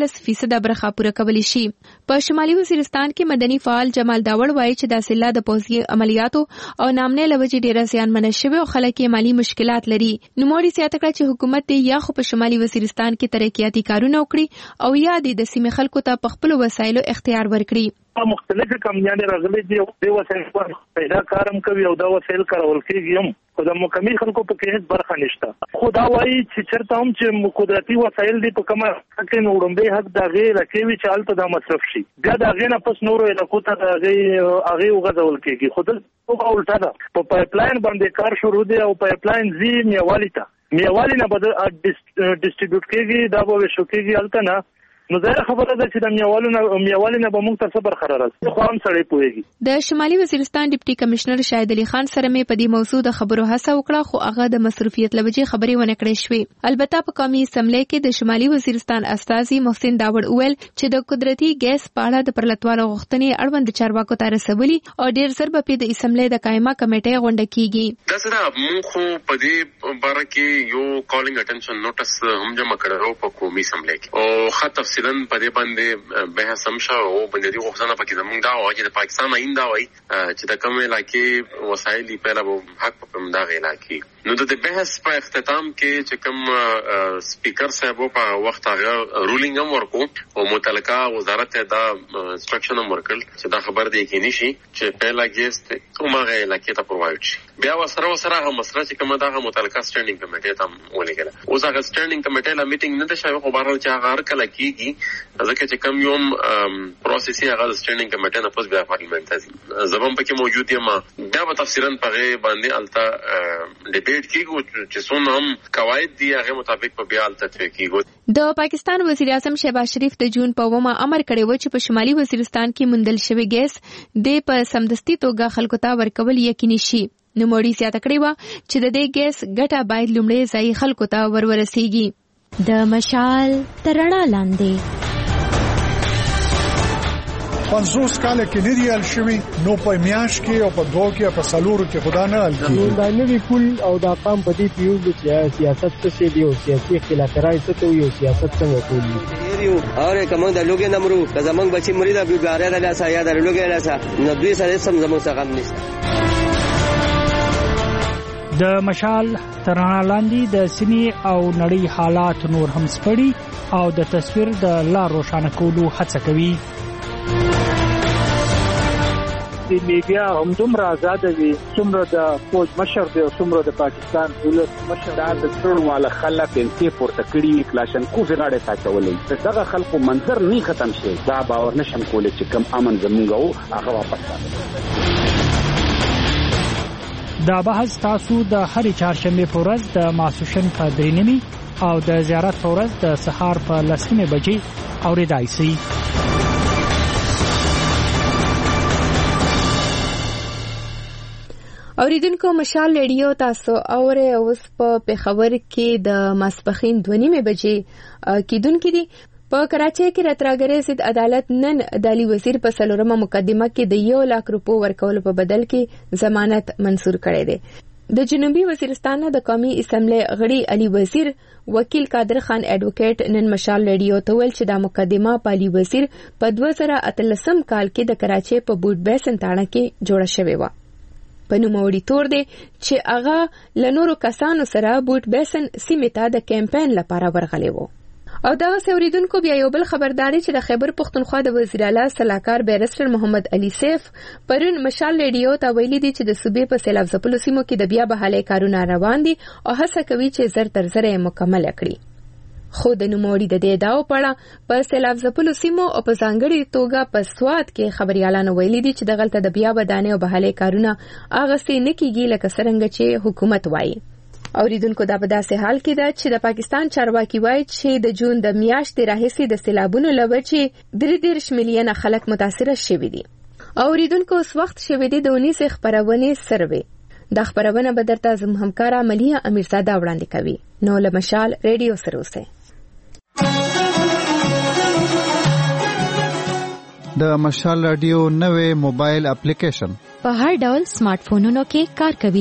[SPEAKER 1] 15% برخه پوره کولی شي. په شمالي وزیرستان کې مدني فعال جمال داوړ وایي چې د سیلا د پوځي عملیاتو او نامنې لوجې ډیره زیانمنه شوې او خلک یې مالی مشکلات لري. نوموړي زیاته کړه چې حکومت یې یا خو په شمالي وزیرستان کې ترقیاتي کارونه وکړي او یا د سیمې خلکو ته په خپل وسایلو اختیار ورکړي.
[SPEAKER 16] مختلفه کمپنیانې راغلي دي او د وسایل پیدا کارم کوي او دا وسایل کارول کېږي هم، خو د مکمل خلکو په کې هیڅ برخه نشته. خو دا وایي چې چېرته هم چې قدرتي وسایل دي په کومه کې نو وړاندې حق د هغې راکوي چې هلته دا مصرف شي، بیا د هغې نه پس نورو علاقو ته د هغې وغځول کېږي. خو دلته الټه ده، په پایپ لاین باندې کار شروع دی او پایپ لاین ځي میوالي ته، میوالي نه به ډسټریبیوټ کېږي، دا به ویشو کېږي هلته نه. نو ظاهره خبره ده چې د میوالي نه به موږ ته څه برخه راځي، خو هم سړی پوهېږي.
[SPEAKER 1] د شمالي وزیرستان ډیپټي کمشنر شاهد علي خان سره مې په دې موضوع د خبرو هڅه وکړه، خو هغه د مصروفیت له وجې خبرې ونه کړې شوې. البته په قومي اسمبلی کې د شمالي وزیرستان استازي محسن داوړ وویل چې د قدرتي ګیس په اړه د پرلطوالو غوښتنې اړوند چارواکو ته رسولي او ډېر ژر به د اسمبلی د قائمه کمیټې غونډه کیږي.
[SPEAKER 21] دا سره موږ خو په دې باره کې یو کالینګ اټینشن نوټس هم جمع کړو په قومي اسمبلی کې او ښه تفصیلا په دې باندې بحث هم شو او بنیادي غوښتنه پکې زموږ دا وه چې د پاکستان آئین دا وایي چې د کوم علاقې وسایل دي پهله به حق په همدغه علاقې. نو د بحث په اختتام کې چې کوم سپیکر صاحب په وخت هغه رولینګ هم ورکو او متعلقه وزارت ته دا انسټرکشن هم ورکړل چې دا خبر دی یقیني شي چې پهله ګیس هماغه علاقې ته پرووایډ شي. بیا ورسره هغه مسله چې کومه دغه متعلقه سټینډینګ کمیټې ته هم ولېږله. اوس هغه سټینډینګ کمیټې لا میټینګ نه ده شوی، خو بهرحال چې هغه هر کله کېږي ځکه چې کوم یوم پروسس یې هغه د سټینډینګ کمیټې نه پس بیا پارلیمنت ته ځي. زه هم پکې موجود یم، بیا به تفصیلا په هغې باندې هلته ډیبیټ کېږو چې څومره هم قواعد دي هغې مطابق به بیا هلته ترې کېږو.
[SPEAKER 1] د پاکستان وزیر اعظم شهباز شریف د جون په 9 امر کړی و چې په شمالي وزیرستان کې موندل شوی ګیس د په سمدستي توګه خلکو ته ورکول یقیني شي. نوموړي زیاته کړې وه چې د دې ګیس ګټه باید لومړی ځای خلکو ته ورسیږي.
[SPEAKER 9] د مشال تر رڼا لاندې
[SPEAKER 22] 50 کال کې نه دی حل شوی، نو په میاش کې او په دوه کې په سالورو کې خدا نه حل کیږي.
[SPEAKER 23] دا نوی پول او دا قام په دې پیو چې سیاست څه دی او سیاسي اختلافات څه وي او سیاست څنګه کوي.
[SPEAKER 24] اور کوم د لوګي نمرو کزمنګ بچی مریدا بیګاره د لاسه یا د لوګي لاسه نو دوی سره سم زمو څخه غم نشته.
[SPEAKER 5] د مشال تر رڼا لاندې د سیمې او نړۍ حالات نور هم سپړي او د تصویر د لار روښانه کولو هڅه کوي.
[SPEAKER 23] د میډیا هم دومره آزاد وي څومره د فوج مشر دی او څومره د پاکستان دولت مشر.
[SPEAKER 25] دا د ټول والا خلک انتي پورته کړي کلاشنکوف غاړه تاچولې دغه خلکو منظر نه ختم شي. دا باور نشم کولای چې کم امن زمونږ هغه واپس راځي.
[SPEAKER 5] دا بحث تاسو د هرې چهارشنبه په ورځ د ماسوشن په 3 نیمه او د زیارت په ورځ د سهار په 10 بجې اوریدای شي.
[SPEAKER 1] اوریدونکو مشال ریډیو تاسو اوره اوس په پیښور کې د ماسپخین 2:30 بجې کیدونکو دي. په کراچۍ کې راتراګرې ضد عدالت نن د علي وزیر په څلورمه مقدمه کې د 1 لک روپو ورکول په بدل کې ضمانت منظور کړی دی. د جنوبي وزیرستان د قومي اسمبلی غړي علي وزیر وکیل قادر خان ایڈوکیټ نن مشال ریډیو ته ویل چې دا مقدمه په علي وزیر په 2013 کال کې د کراچۍ په بوټ بیسن تاڼه کې جوړه شوې و. په نوموړي تور دی چې هغه لنورو کسانو سره بوټ بیسن سیمه ته د کمپاین لپاره ورغلی وو. او دا اوریدونکو بیا یو بل خبرداري چې د خیبر پختونخوا د وزیر اعلی صلاحکار بیرسټر محمد علي سیف پرون مشال ریډیو ته ویلي دي چې د صوبې په سیلاب ځپلو سیمو کې د بیا بحالي کارونه روان دي او هڅه کوي چې زر تر زر مکمل کړي. خو د نوموړي د دې داو پړه په سیلاب ځپلو سیمو او په ځانګړي توګه په سواد کې خبريالانو ویلي دي چې دغلته د بیا بدانه او بحالي کارونه اغستې نه کیږي لکه څنګه چې حکومت وایي. اوریدونکو دا په داسې حال کې ده چې د پاکستان چارواکي وایي چې د جون د میاشتې راهیسې د سیلابونو له وجې 3 ملیونه خلک متاثر شوي دي. اوریدونکو اوس وخت شوي دي د 19 خبرونه سروي. دا خبرونه به درته زموږ همکار ملیه امیرزاده وړاندې کوي. نو له مشال ریډیو سره اوسئ.
[SPEAKER 2] د مشال رادیو نوې موبایل اپلیکیشن
[SPEAKER 9] په هر ډول سمارټ فونونو کې کار کوي.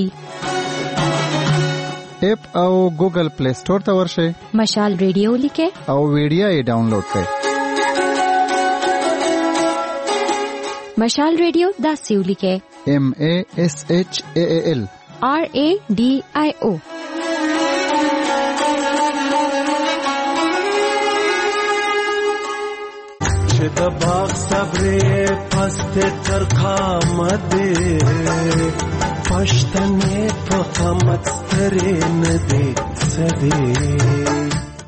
[SPEAKER 2] اپ او ګوګل پلی سٹور ته ورشئ.
[SPEAKER 9] مشال ریډیو لیکه
[SPEAKER 2] او ویډیو یې ډاونلوډ کړئ.
[SPEAKER 9] مشال ریډیو داسې ولیکه
[SPEAKER 2] MASHAAL
[SPEAKER 9] RADIO.
[SPEAKER 3] چې د باغ صبرې پسته ترخه مده پښتنې په قامت سترې نه دي سدي.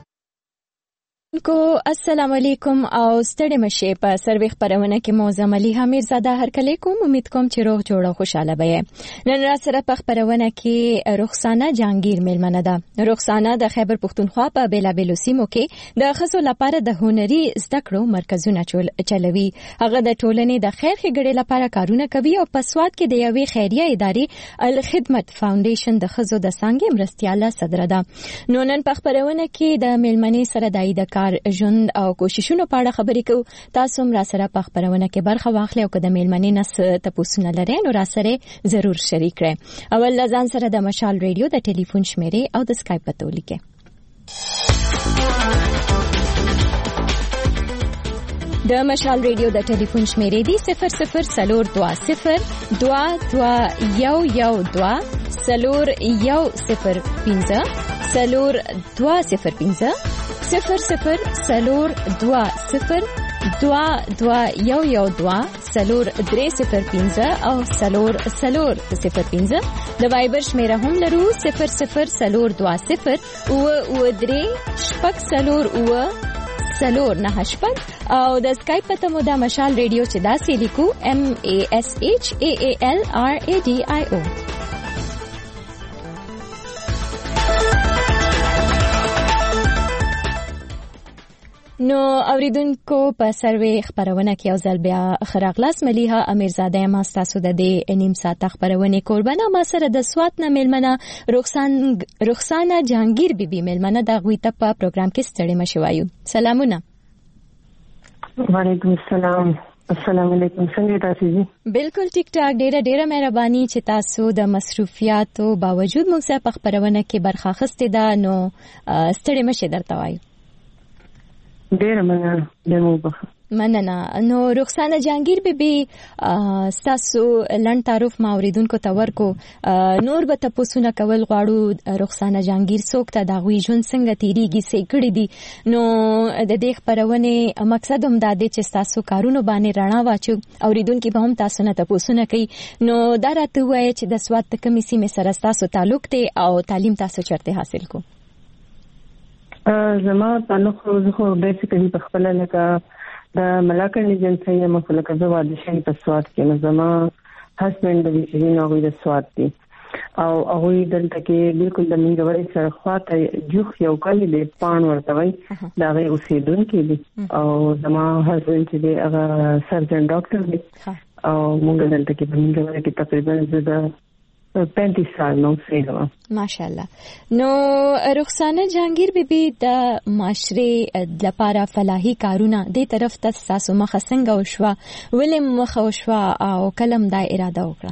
[SPEAKER 9] کو السلام علیکم او ستړي مشه په سروي خبرونه کې موزم علي امیرزاده هر کله کوم امید کوم چې روغ جوړ او خوشاله وي. نن را سره په خبرونه کې رخصانه جهانگیر میلمنه ده. رخصانه د خیبر پختونخوا په بیلابیلو سیمو کې د خزو لپاره د هنري زده کړو مرکزونه چلوي. هغه د ټولنې د خیر ښېګړې لپاره کارونه کوي او په سواد کې د یوې خیریه ادارې الخدمت فاونډیشن د خزو د څنګه مرستياله صدر ده. نو نن په خبرونه کې د میلمنې سره د کار ژوند او کوششونو په اړه خبرې کوو. تاسو هم را سره په خبرونه کې برخه واخلئ او که د میلمنې نس تاسو لرئ نو را سره ضرور شریک کړئ. اول ځان سره د مشال ریډیو د ټلیفون شمیرې او د اسکایپ پته ولیکئ. د مشال ریډیو د ټلیفون شمیرې دی 0042 22112 0105 0205 او 0305 د وایبر شمیره هم لرو 0042 او د اسکایپ پته مو د مشال ریډیو چې داسې لیکو MASHAALRADIO. نو اوریدونکو په سروي خبرونه کې او ځل بیا خراغلاس مليها امیرزاده ما تاسو د دې نیم ساعت خبرونه قربانه ما سره د سوات نه ملمنه رخصانه جهانگیر بیبي ملمنه د غوي ته په پروګرام کې ستړي مشوایو. سلامونه.
[SPEAKER 4] وعلیکم السلام. السلام علیکم. څنګه تاسو دي؟
[SPEAKER 9] بالکل ټیک ټاک. ډیره مهرباني چې تاسو د مصروفیاتو باوجود موږ سره په خبرونه کې برخه اخیستې ده. نو ستړي مشه درته وایو.
[SPEAKER 4] ډیره مننه.
[SPEAKER 9] نو رخصانه جهانگیر بیبي تاسو لن تعارف ما اوریدونکو ته ورکو. نور به تاسو نه کول غواړو رخصانه جهانگیر څوک ته دا غوي جون څنګه تیریږي سې کړی دي. نو د دې خبرونه مقصد هم دا دی چې تاسو کارونه باندې رڼا واچو اوریدونکو به هم تاسو نه تاسو نه کوي. نو دا راته وایي چې د سواد کمیسي مې سره تاسو تعلق دی او تعلیم تاسو چرته حاصل کو.
[SPEAKER 4] زما تعلق خو بیسیکلی په خپل لکه د ملاکنډ ایجنسی مخلکه زو واده شي په سواد کې. نو زما هسبند د ویژن او د سواد دی او هغه دلته کې بالکل د منګوري سره خواته جوخ یو کلی دی پان ورته وای دا غي اوسیدونکو دي او زما هسبند چې دی هغه سرجن ډاکټر دی او موږ دلته کې په منګوري کې تقریبا د 35 سال نو سیګه
[SPEAKER 9] ماشاءالله. نو رخسانه جهانگیر بیبي د معاشري لپاره فلاحي کارونه د طرف ته تاسو مخه څنګه وشوه ولې مخه وشوه او کلم دا اراده وکړه؟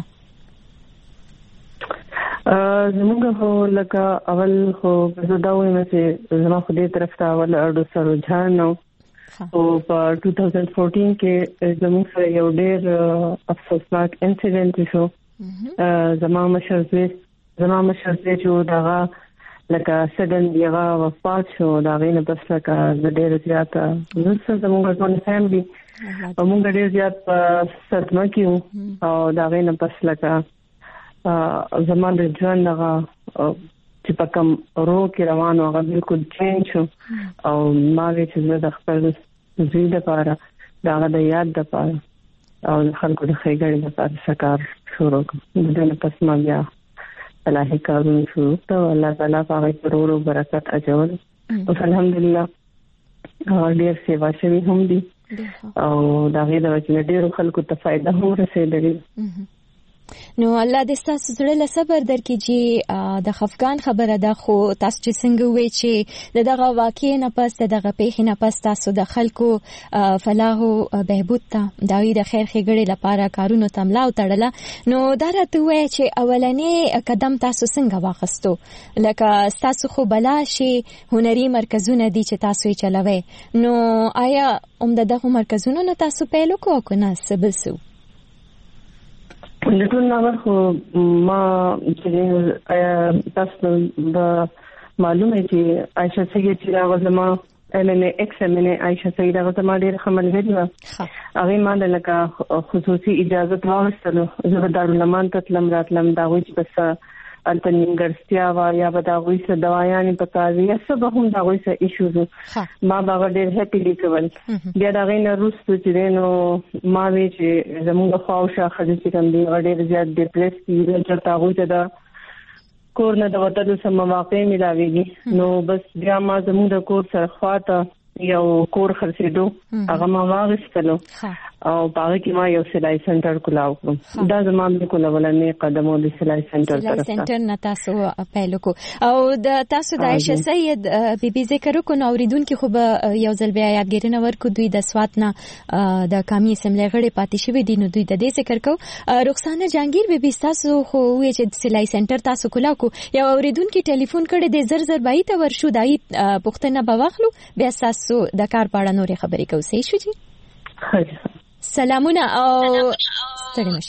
[SPEAKER 4] زموږ خو لکه اول خو زه دا وایم چې زما خو دې طرف ته اول اړو سره ځان نو او په 2014 کې زموږ سره یو ډېر افسوسناک انسیډنټ شو. زما مشر زوی چې دغه لکه سدن دیغه وفات شو دا غینه بس لکه ډېر زیات زه زموږ ټول فیملی موږ ډېر زیات صدمه کې او دا غینه بس لکه زمان د ژوند دغه چې په کوم رو کې روان هغه بالکل چینج شو او ما وی چې د خپل زوی لپاره دغه د یاد لپاره او خلکو د خیګړې لپاره سکار شروع کړ. دغه پس ما بیا الله کارونه شروع کړ. الله تعالی هغه پرورو برکت اچول او الحمدلله ډېر سیوا شوی هم دي او دا غي د وجه ډېر خلکو ته فائدہ هم رسیدلی.
[SPEAKER 9] نو الله دې تاسو سره له صبر درکړي چې د خفقان خبره ده خو تاسو چې څنګه وې چې دغه واقع نه پس دغه پیښې نه پس تاسو د خلکو فلاح او بهبود ته د خیر ښېګړې لپاره کارونو ته ملا وتړله. نو دا راته وایي چې اولنې قدم تاسو څنګه واخیستو؟ لکه تاسو خو بلا شي هنري مرکزونه دي چې تاسو یې چلوي، نو آیا دغه مرکزونو نه تاسو پیل وکړو که نه څه بل څه؟
[SPEAKER 4] د ټول نور خو ما چې تاسو د معلومه چې عائشہ سید چې راغله زما MNA عائشہ سید راغله زما ډېر خمل غوډه هغه ما د لکه خصوصي اجازه واغستلو زه د دارالمان ته تلم راتلم دا وایي چې بس البته نیمګرستیا وا یا به دا غوي څه دوايانې پکاري یا څه به هم دا غوي څه ایشوز ما باغ ډېر هپیلی کول. بیا دا غي نه روستو چې نو ما وی چې زموږ خواوشه خځې چې کوم دی ډېر زیات ډیپریس دي چې تاسو ته دا کور نه د وټلو سم مواقع ملاويږي. نو بس بیا ما زموږ د کور سره خواته یو کور خرڅېدو هغه ما واغستلو او باغ کې ما یو سلای سنټر کولاو کړم. دا زموږ د کولولنې قدمو د سلای سنټر طرف
[SPEAKER 9] سنټر نه تاسو پیل کو او د تاسو د عائشہ سید بیبي ذکر کو نو اوریدونکو خو به یو ځل بیا یادګیرنه ورکو دوی د سوات نه د قومي اسمبلی غړي پاتې شوی دي نو دوی د دې ذکر کو. رخسانه جهانگیر بیبي تاسو خو وی چې سلای سنټر تاسو کولاو کو یو اوریدونکو ټلیفون کړي د زر زر بای ته ورشو دای پښتنه بواخلو بیا تاسو د کار په اړه نورې خبرې کوي. صحیح شو جی؟ سلامونه او ستړي مشه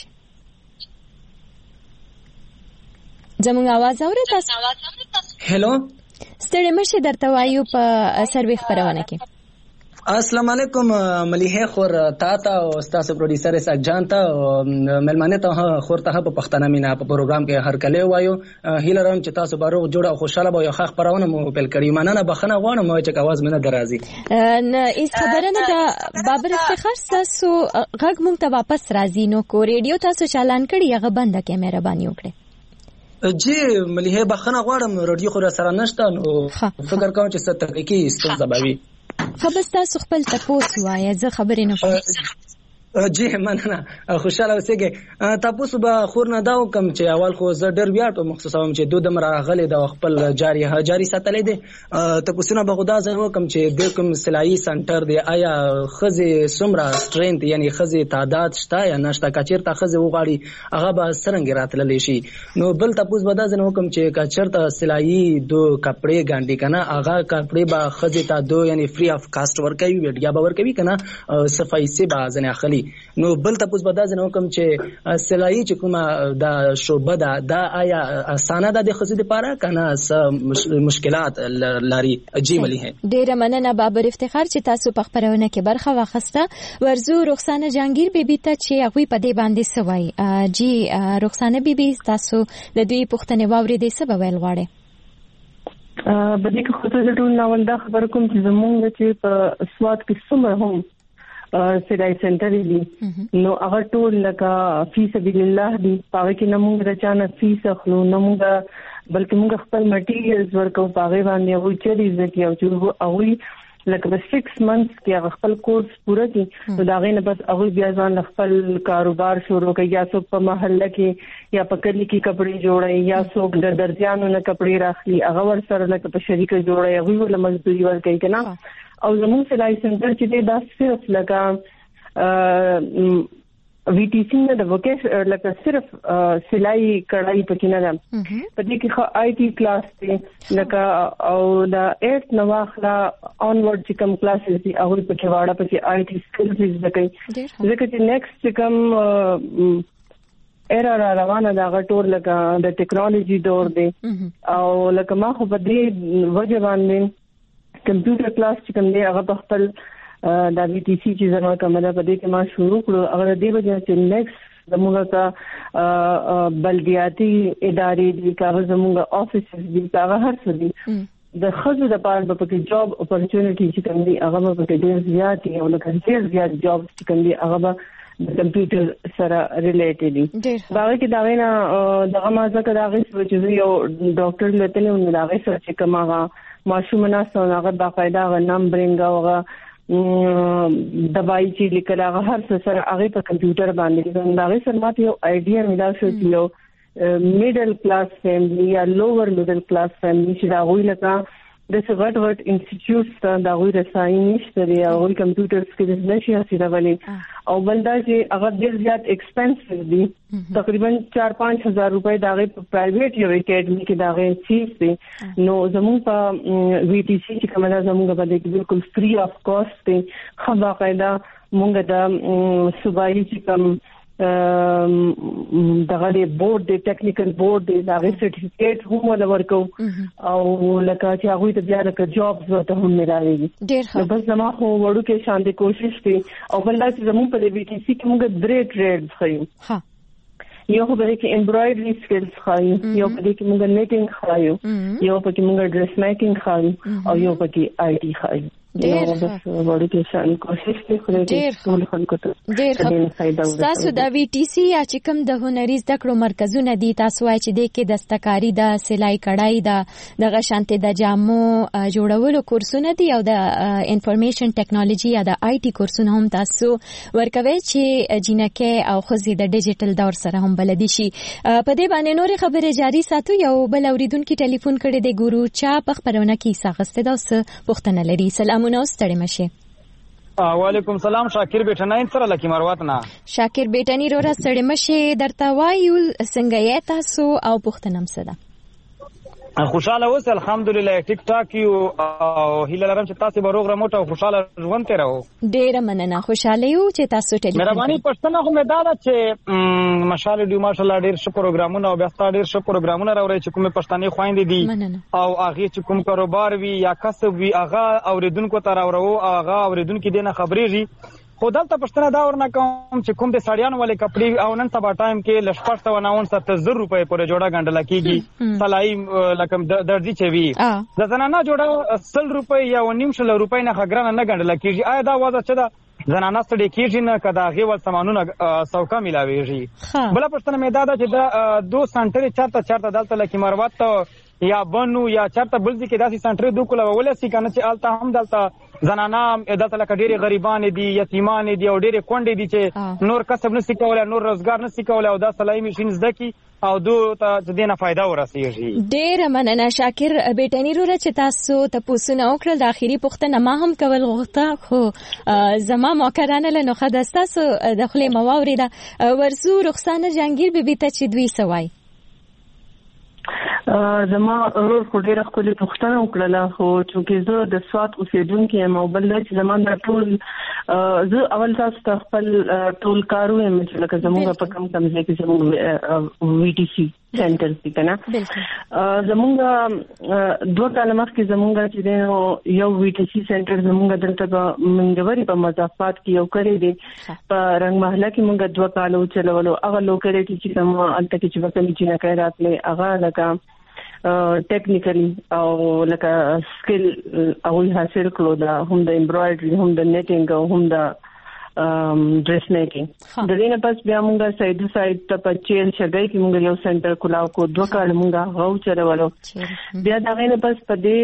[SPEAKER 9] زموږ आवाज اورئ تاسو؟
[SPEAKER 6] هلو
[SPEAKER 9] ستړي مشه درته وایو په سروي خبرونه کې.
[SPEAKER 6] السلام علیکم ملیحه خور تا او استاد پروډوسر اسحاق جان ته ملمانه ته خور ته په پښتنه مینا په پروګرام کې هر کله وایو هیلرم چې تاسو باروغ جوړه او خوشاله به یو خاص خبرونه مو پیل کړی مننه بخنه غواړم چې आवाज مینه درازي
[SPEAKER 9] نه هیڅ خبره نه ده بابر افتخار تاسو غږ مونږ ته واپس راځي نو کو ریډیو تاسو چالان کړی هغه بند کړئ مهرباني وکړئ.
[SPEAKER 6] جی ملیحه بخنه غواړم ریډیو خو سره نشته نو فکر کوم چې ست تحقیقي ستاسو بوي
[SPEAKER 9] خبر تاسو خپل تاسو وایي زه خبرې نه کوم.
[SPEAKER 6] جی مننه خوشاله اوسئ. تاسو به خور نه داو کوم چې اول خو زه ډېر ویاړ مخصوصا هم چې دوه دمر غلې د خپل جاری ساتلې دي تاسو نه بغدا زه کوم چې د کوم سلایي سنټر دی آیا خزه سمرا سترینث یعنی خزه تعداد شته یا نشته کچیرته خزه وغاړي هغه به څنګه راتللی شي. نو بل تاسو به دا زنه کوم چې کچیرته سلایي دو کپڑے ګاندي کنه هغه کپڑے به خزه تا دو یعنی فری اف کاست ورکوي ویډیا به ورکوي کنه صفای سي به ځنه اخلي. نو بل تاسو به دا زنه کوم چې سلایي چې کومه دا شوبه دا آیا اسانه ده د خزه لپاره کنه مشکلات لري؟ جی ملیحه
[SPEAKER 9] ډیره مننه بابر افتخار چې تاسو په خبرونه کې برخه واخیسته. ورزو رخسانه جهانگیر بیبي ته چې هغه په دې باندې سوای. جی رخسانه بیبي تاسو د دوی پښتنې واوري دې څه ویل غواړي؟
[SPEAKER 4] بده کې خو ته ټول ناول دا خبر کوم چې زمونږ چې په سواد کې څومره هم سلای سنټر دي نو هغه ټول لکه فی سبیل الله دي پاره کې نه موږ رچانه فیس اخلو نه موږ بلکې موږ خپل مټیریلز ورکو پاره باندې او چې دې ځکه او چې هغه لکه 6 months کې هغه خپل کورس پوره کړي نو دا غي نه بس هغه بیا ځان خپل کاروبار شروع کوي یا څوک په محله کې یا په کلی کې کپڑے جوړي یا څوک د درځانو نه کپڑے راخلي هغه ور سره لکه په شریکه جوړي هغه ول مزدوري ور کوي کنه او زموږ سلای سنټر چې دا صرف لکه VTC نه د وکیش لکه صرف سلای کړای پکې نه ده په دې کې IT کلاس دی لکه او دا 8 نواخلا اونورډ چې کوم کلاسز دي هغه پکې واړه پکې IT سکلز زده کوي ځکه چې نیکسټ کوم ایرا روانه دا غټور لکه د ټیکنالوژي دور دی او لکه ما خو په دې وجه باندې کمپیوټر کلاس چې کوم دی هغه په خپل دا VTC چې زما کومه په دې کې ما شروع کړو هغه دې وجه چې نیکسټ زموږ کا بلدیاتي ادارې دي کاغذ زموږ افیسز دي هغه هر څه دي د خزو د پاره په کې جاب اپورچونټی چې کوم دي هغه په کې ډېر زیات دي او لکه ډېر زیات جاب چې کوم دي هغه د کمپیوټر سره ریلیټډ دي دا کې دا نه دغه مازه کې دا غي چې یو ډاکټر لته نه دا غي چې کومه ماشومه هغه باقاعده نمبرینګ او دوايي چې لیکل هغه هر څه سره هغه په کمپیوټر باندې دا غي سره ماته یو آیډیا ملا شو چې یو میډل کلاس فیملی یا لوور میډل کلاس فیملی چې دا غوي لکه د څغټ انسټیټیوټس دا غوي رسایي نشته دی او کمپیوټر سکلز نشي حاصلولای او بلدا چې هغه ډیر زیات ایکسپنسیو دي تقریبا 4-5 هزار روپے دا غي په پرایویټ یو اکیډمي کې دا غي فیس دي نو زموږ په VTC چې کومه زموږ په دې کې بالکل فری اف کاست دي خو باقاعده موږ د صوبایي چې کوم دغه بورډ د ټیکنیکل بورډ د هغه سرټیفیکیټ هم ورکو او لکه چې هغه ته بیا لکه جابز ورته هم ملایي نو بس زما خو وړو کې شان دي کوشش دي او بل دا چې زموږ په VTC کې موږ درې ټریډز خایو یو په دې کې امبرايډري سکلز خایو یو په دې کې موږ نیټینګ خایو یو په کې موږ ډریس میکینګ خایو او یو په کې IT خایو ډېر وړو کې شان کوشش کوي ټول خلکو ته ډېر
[SPEAKER 9] تاسو د VTC یا چې کوم د هنري زده کړو مرکزونه دي تاسو وايي چې د کې دستکاری د سلای کړای د غشانته د جامو جوړولو کورسونه دي او د انفارمیشن ټیکنالوژي یا د IT کورسونه هم تاسو ورکوي چې جنکه او خزي د ډیجیټل دور سره هم بلدي شي په دې باندې نور خبره جاری ساتو یو بل اوریدونکو ټلیفون کړي د ګورو چا په خبرونه کې ساغسته دا پوښتنه لري سلامونه ستړي مشه
[SPEAKER 7] وعلیکم سلام شاکر بیٹناین سره لکی مروت نه
[SPEAKER 9] شاکر بیٹنی رو را ستړي مشه درته وایو څنګه یې تاسو او پوښتنه مسده
[SPEAKER 7] خوشاله اوس الحمدلله ټیک ټاک یو او هیله لرم چې تاسو به روغ رموټ او خوشاله ژوند تیرو
[SPEAKER 9] ډیره مننه خوشاله یو چې تاسو ټلیفون
[SPEAKER 7] مهرباني پښتنه خو مې دا چې مشال دی ماشالله ډیر ښه پروګرامونه او بیا ډیر ښه پروګرامونه راوړي چې کومه پښتني خويندې دي او هغه چې کوم کاروبار وي یا کسب وي هغه اوریدونکو ته راوړو هغه اوریدونکو دینه خبرېږي خو دلته پښتنه دا ورنه کوم چې کوم د ساړیانو ولې کپړې او نن سبا ټایم کې لشپړ 790 روپے پورې جوړه غندل کیږي سلای لکه درځي چې وی د زنانه جوړه 100 روپے یا 900 روپے نه خګرانه نه غندل کیږي آیا دا وځه چې دا زنانه ستړي کیږي نه کدا غوړ سامانونه سوکا ملاويږي بل پښتنه مې دا چې دا دو سنټر چارته دلته لکه مروت یا بنو یا چرته بلځي کې داسې سنټر دوه کوله ولسی کنه چې الته هم دلته زنانه دلته لکه ډېری غریبان دي یتیمان دي او ډېری کونډې دي چې نور کسب نشي کولای نور روزګار نشي کولای او دا سلای ماشين زده کی او دوی ته دینه فائدہ ورسیږي
[SPEAKER 9] ډېر مننه شاکر بیٹنی رو چې تاسو ته پوښتنه وکړل د اخیری پوښتنه ما هم کول غوښته خو زما موکرانه له نوخه دستاسو داخلي مواورید ورسو رخصانه جنگیر به بیت چې دوی سوای
[SPEAKER 4] زما ورور خو ډیره خپل پوښتنه وکړه خو چې زه د سواد اوسیدونکو یم او بل چې زما د ټول زه اول تاسو ته خپل ټول کارو یم چې لکه زموږ په کم ځای کې زموږ VTC سنټر دي کنه زموږ دوه کاله مخکې زموږ چې یو VTC سنټر زموږ دلته په منګوري په مضافات کې یو کړی دی په رنگ محله کې موږ دوه کالو چلولو هغه لوکریټي چې کوم انت کې چې وکړي چې نه کوي راتلې هغه لکه ټیکنیکلی او لکه سکل او حاصل کړو دا هم د امبرايډري هم د نیټینګ او هم د ډریس میکینګ د دې نه پس بیا موږ سایډ ته په چیل شګي کې موږ یو سنټر کولاو کو 2 کال موږ غو چرولو بیا دا غینه پس په دې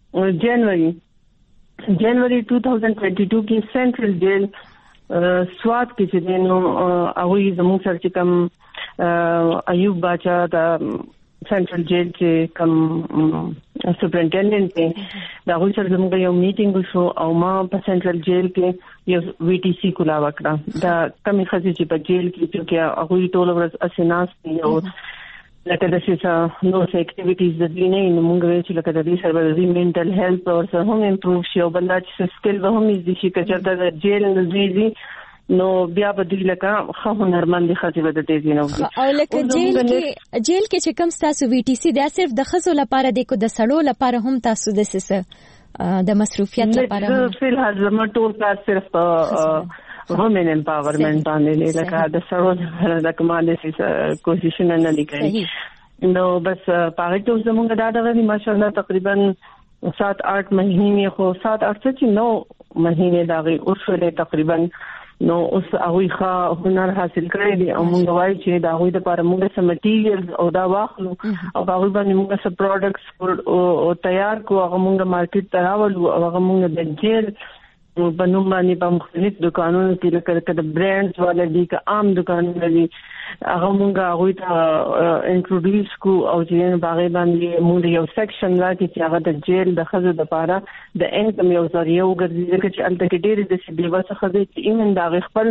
[SPEAKER 4] جنوري 2022 کې سنټرل جیل سوات کې چې نو اوی زموږ سره چې کوم ایوب باچا دا سنټرل جیل چې کوم سپرنټینډنټ دی دا غوښتل سره زموږ یو میټینګ وشو او ما په سنټرل جیل کې یو VTC کولا وکړه دا کمی خزي چې په جیل کې چې هغه ټول ورځ اسناس دی او لکه د څه نو اکټیویټیز د دې نه موږ وایو چې لکه د دې سره د منټل هیلث او سره هم امپروو شي او بل چې سکل به هم دي چې کچته د جیل نه دی نو بیا به دوی لکه خو هنرمند خځې به د دې نه
[SPEAKER 9] او لکه جیل کې چې کوم تاسو VTC دا صرف د خزو لپاره دی کو د سړو لپاره هم تاسو د څه د مصروفیت لپاره
[SPEAKER 4] فلحال زما ټول کار صرف وومن امپاورمنت باندې لکه د سړو د کمال کوشش نه لیکي نو بس پاره ته زموږ دا د ماشاءالله تقریبا 7-8 مهینه خو 7-8 چې 9 مهینه دا غي اوسله تقریبا نو اوس هغه ښه هنر حاصل کړی دی او موږ وایو چې دا هغه د لپاره موږ سم مټیریلز او دا واخلو او هغه باندې موږ سم پروډکټس او تیار کو هغه موږ مارکیټ ته راوړو او هغه موږ د جیل په نوم باندې په مختلف دکانونو کې لکه د برانډز والا دي که عام دکانونه دي هغه موږ هغه ته انټروډیوس کو او چې باغې باندې موږ یو سیکشن راکې چې هغه د جیل د خزو د لپاره د انکم یو ذریعہ وګرځي چې الته کې ډېر د سیبه څخه د ایمن دا خپل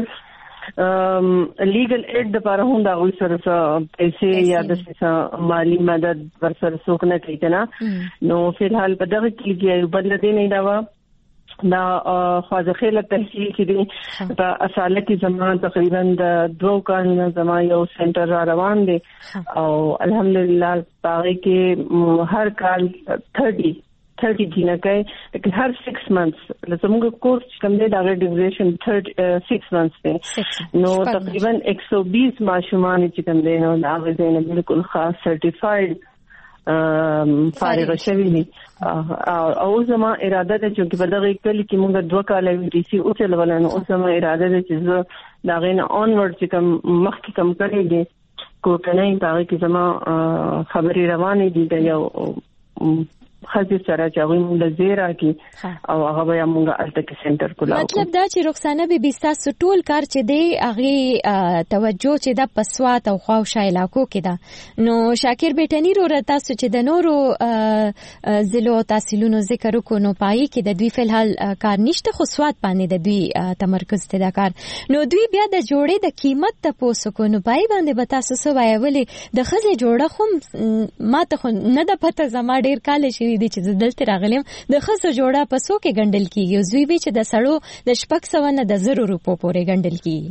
[SPEAKER 4] لیګل ایډ د لپاره هم دا وي سره پیسې یا د مالی مدد ورسره څوک نه کوي کنه نو فلحال په دغه کې یو بل دې نه دا دا خواځخیل تحصیل کې دي په اصاله کې زموږ تقریبا د 2 کالونو زموږ یو سنټر روان دي او الحمدلله باغې کې هر کال 30 جنکای لیکن هر 6 months زموږ کورس کوم دی دا ډیوریشن 6 months دی نو تقریبا 120 ماشومان چې کوم دی نو دا غوښنه بالکل خاص سرټیفاید فارغ شوی دي او زما اراده ده چې په دغه کلی کې موږ 2 کال VTC او چلول نو زما اراده ده چې زه دا غینه اونورډ چې کوم مخکې کوم کړی دي کوټنۍ دا کې زما خبري روانې دي د یو خاصه سره چې موږ د زیرا کې او هغه به موږ الته کې سنټر کولاو
[SPEAKER 9] مطلب دا چې رخصانه به بیستاسو ټول کار چې دی هغه توجه چې د پسوات او خواوشا علاقو کې ده نو شاکر بیٹنی رو تاسو چې د نورو ضلعو تحصیلونو ذکر کو نو پای کې د دوی فلحال کار نشته خو سواد باندې د دوی تمرکز ته دا کار نو دوی بیا د جوړې د قیمت ته پوسو کو نو پای باندې به تاسو سوای ولې د خزه جوړه خو ماته خو نه د پته زما ډیر کال شي دي چې دلته راغلم د خزه جوړه په سو کې ګندل کیږي زوی به چې د سړو د شپک سونه د 0 روپو پورې ګندل کیږي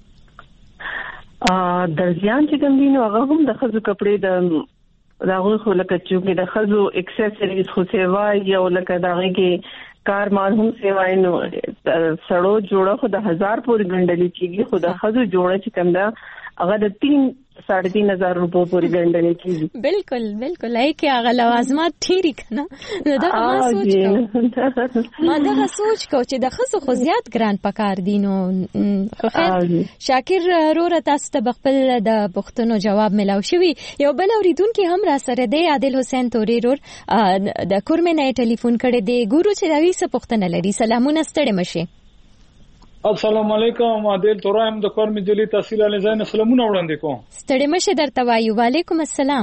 [SPEAKER 4] درځيان چې کوم دي نو هغه هم د خزو کپڑے د راغو خو لکه چې د خزو اکسسوریز خو سیوا یو لکه دغه کې کار مال هم سیوا نو سړو جوړه خو د 1000 پورې ګندل کیږي خو د خزو جوړه چې کوم دا هغه د 3,500 روپو پورې ګندل کیږي
[SPEAKER 9] بالکل هي کې هغه لوازمات ډیری کنه دا ما سوچ کو چې د خزو خو زیات ګران پکار دي نو خیر شاکر روره تاسو ته خپل د پښتنو جواب ملاو شوی یو بل اوریدونکو هم را سره دی عادل حسین توري رور د کورمنه ټلیفون کړي دی ګورو چې راوي څه پښتنه لري سلامونه ستړي مشه
[SPEAKER 10] السلام علیکم عادل تورایم د کورمې جلی تحصیل علی زین سلامونه وړاندې کوم
[SPEAKER 9] ستړي مشه درته وایو وعلیکم السلام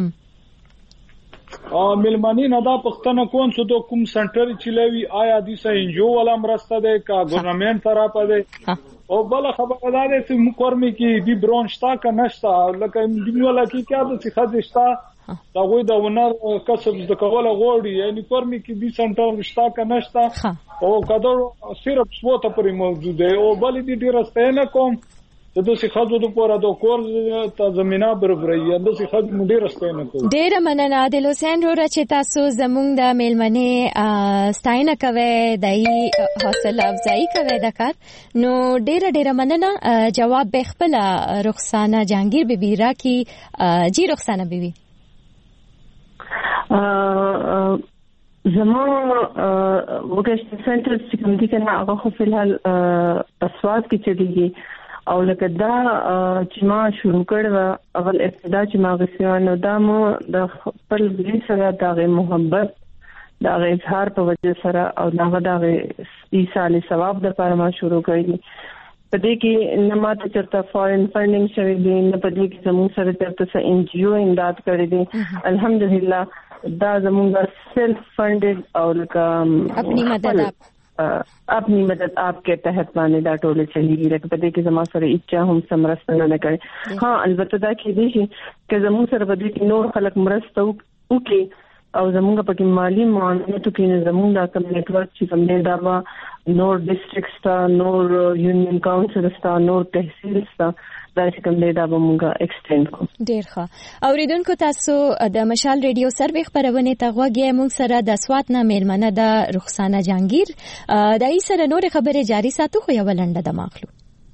[SPEAKER 10] ملمانی نه دا پښتنه کوم څه د کوم سنټر چلوي آیا د سنجو ولا مرسته ده کا ګورنمنت طرف ده او بل خبره ده چې کورمې کې دی برونشتا کا نشتا لکه دیواله کې کیا د خځشتا دا غوي د ونر کسب د کوله غوړي یعنی کورمې کې دی سنټر نشتا کا نشتا او کډور صرف سوته پرې موجود دی او بل دې ډیر ستنه کوم د دوی خاطر د پوره د کور ته زمينه برابرې د دوی خاطر ډیر ستنه کوم
[SPEAKER 9] ډیر مننه عادل حسین رو چې تاسو زموږ د میلمنه ستاینه کوي دای حاصل افزایی کوي د کار نو ډیر مننه جواب به خپل رخصانه جهانگیر بیبي راکي جی رخصانه بیبي
[SPEAKER 4] زما وکیشنل سنټر چې کوم دي کنه هغه خو فلحال اسواد کې چلیږي او لکه دا چې ما شروع کړو اول ابتدا چې ما غوښتنه دا مو د خپل ځای سره د محبت دا اظهار په وجه سره او دا ایصال ثواب د لپاره ما شروع کړی پدې کې نه ماته چرته فارین فندینګ شوی دی نه پدې کې زموږ سره چرته ان جی او امداد کړی دی الحمدلله دا زموږ سیلف فنڈڈ او لکه اپنی مدد آپ کے تحت باندې دا ټول چلیږي لکه پدې کې زما سره اچا هم سمرسته نه کوي ها البته دا کې دي چې زموږ سره پدې کې نور خلک مرسته وکړي او زموږ په کې مالی معاونت کې زموږ دا کم نیټورک چې کوم دی دا نور ډیسټریکټ ستا نور یونین کاونسل ستا نور تحصیل ستا دا چې کوم دی دا به مونږه ایکسټینډ کو.
[SPEAKER 9] ډیر ښه اوریدونکو تاسو د مشال ریډیو سروې خبرونه ته غوږی مونږ سره د سوات نه میلمنه د رخسانه جهانگیر د ای سره نور خبره جاری ساتو خو یو لنډه د ماخلو.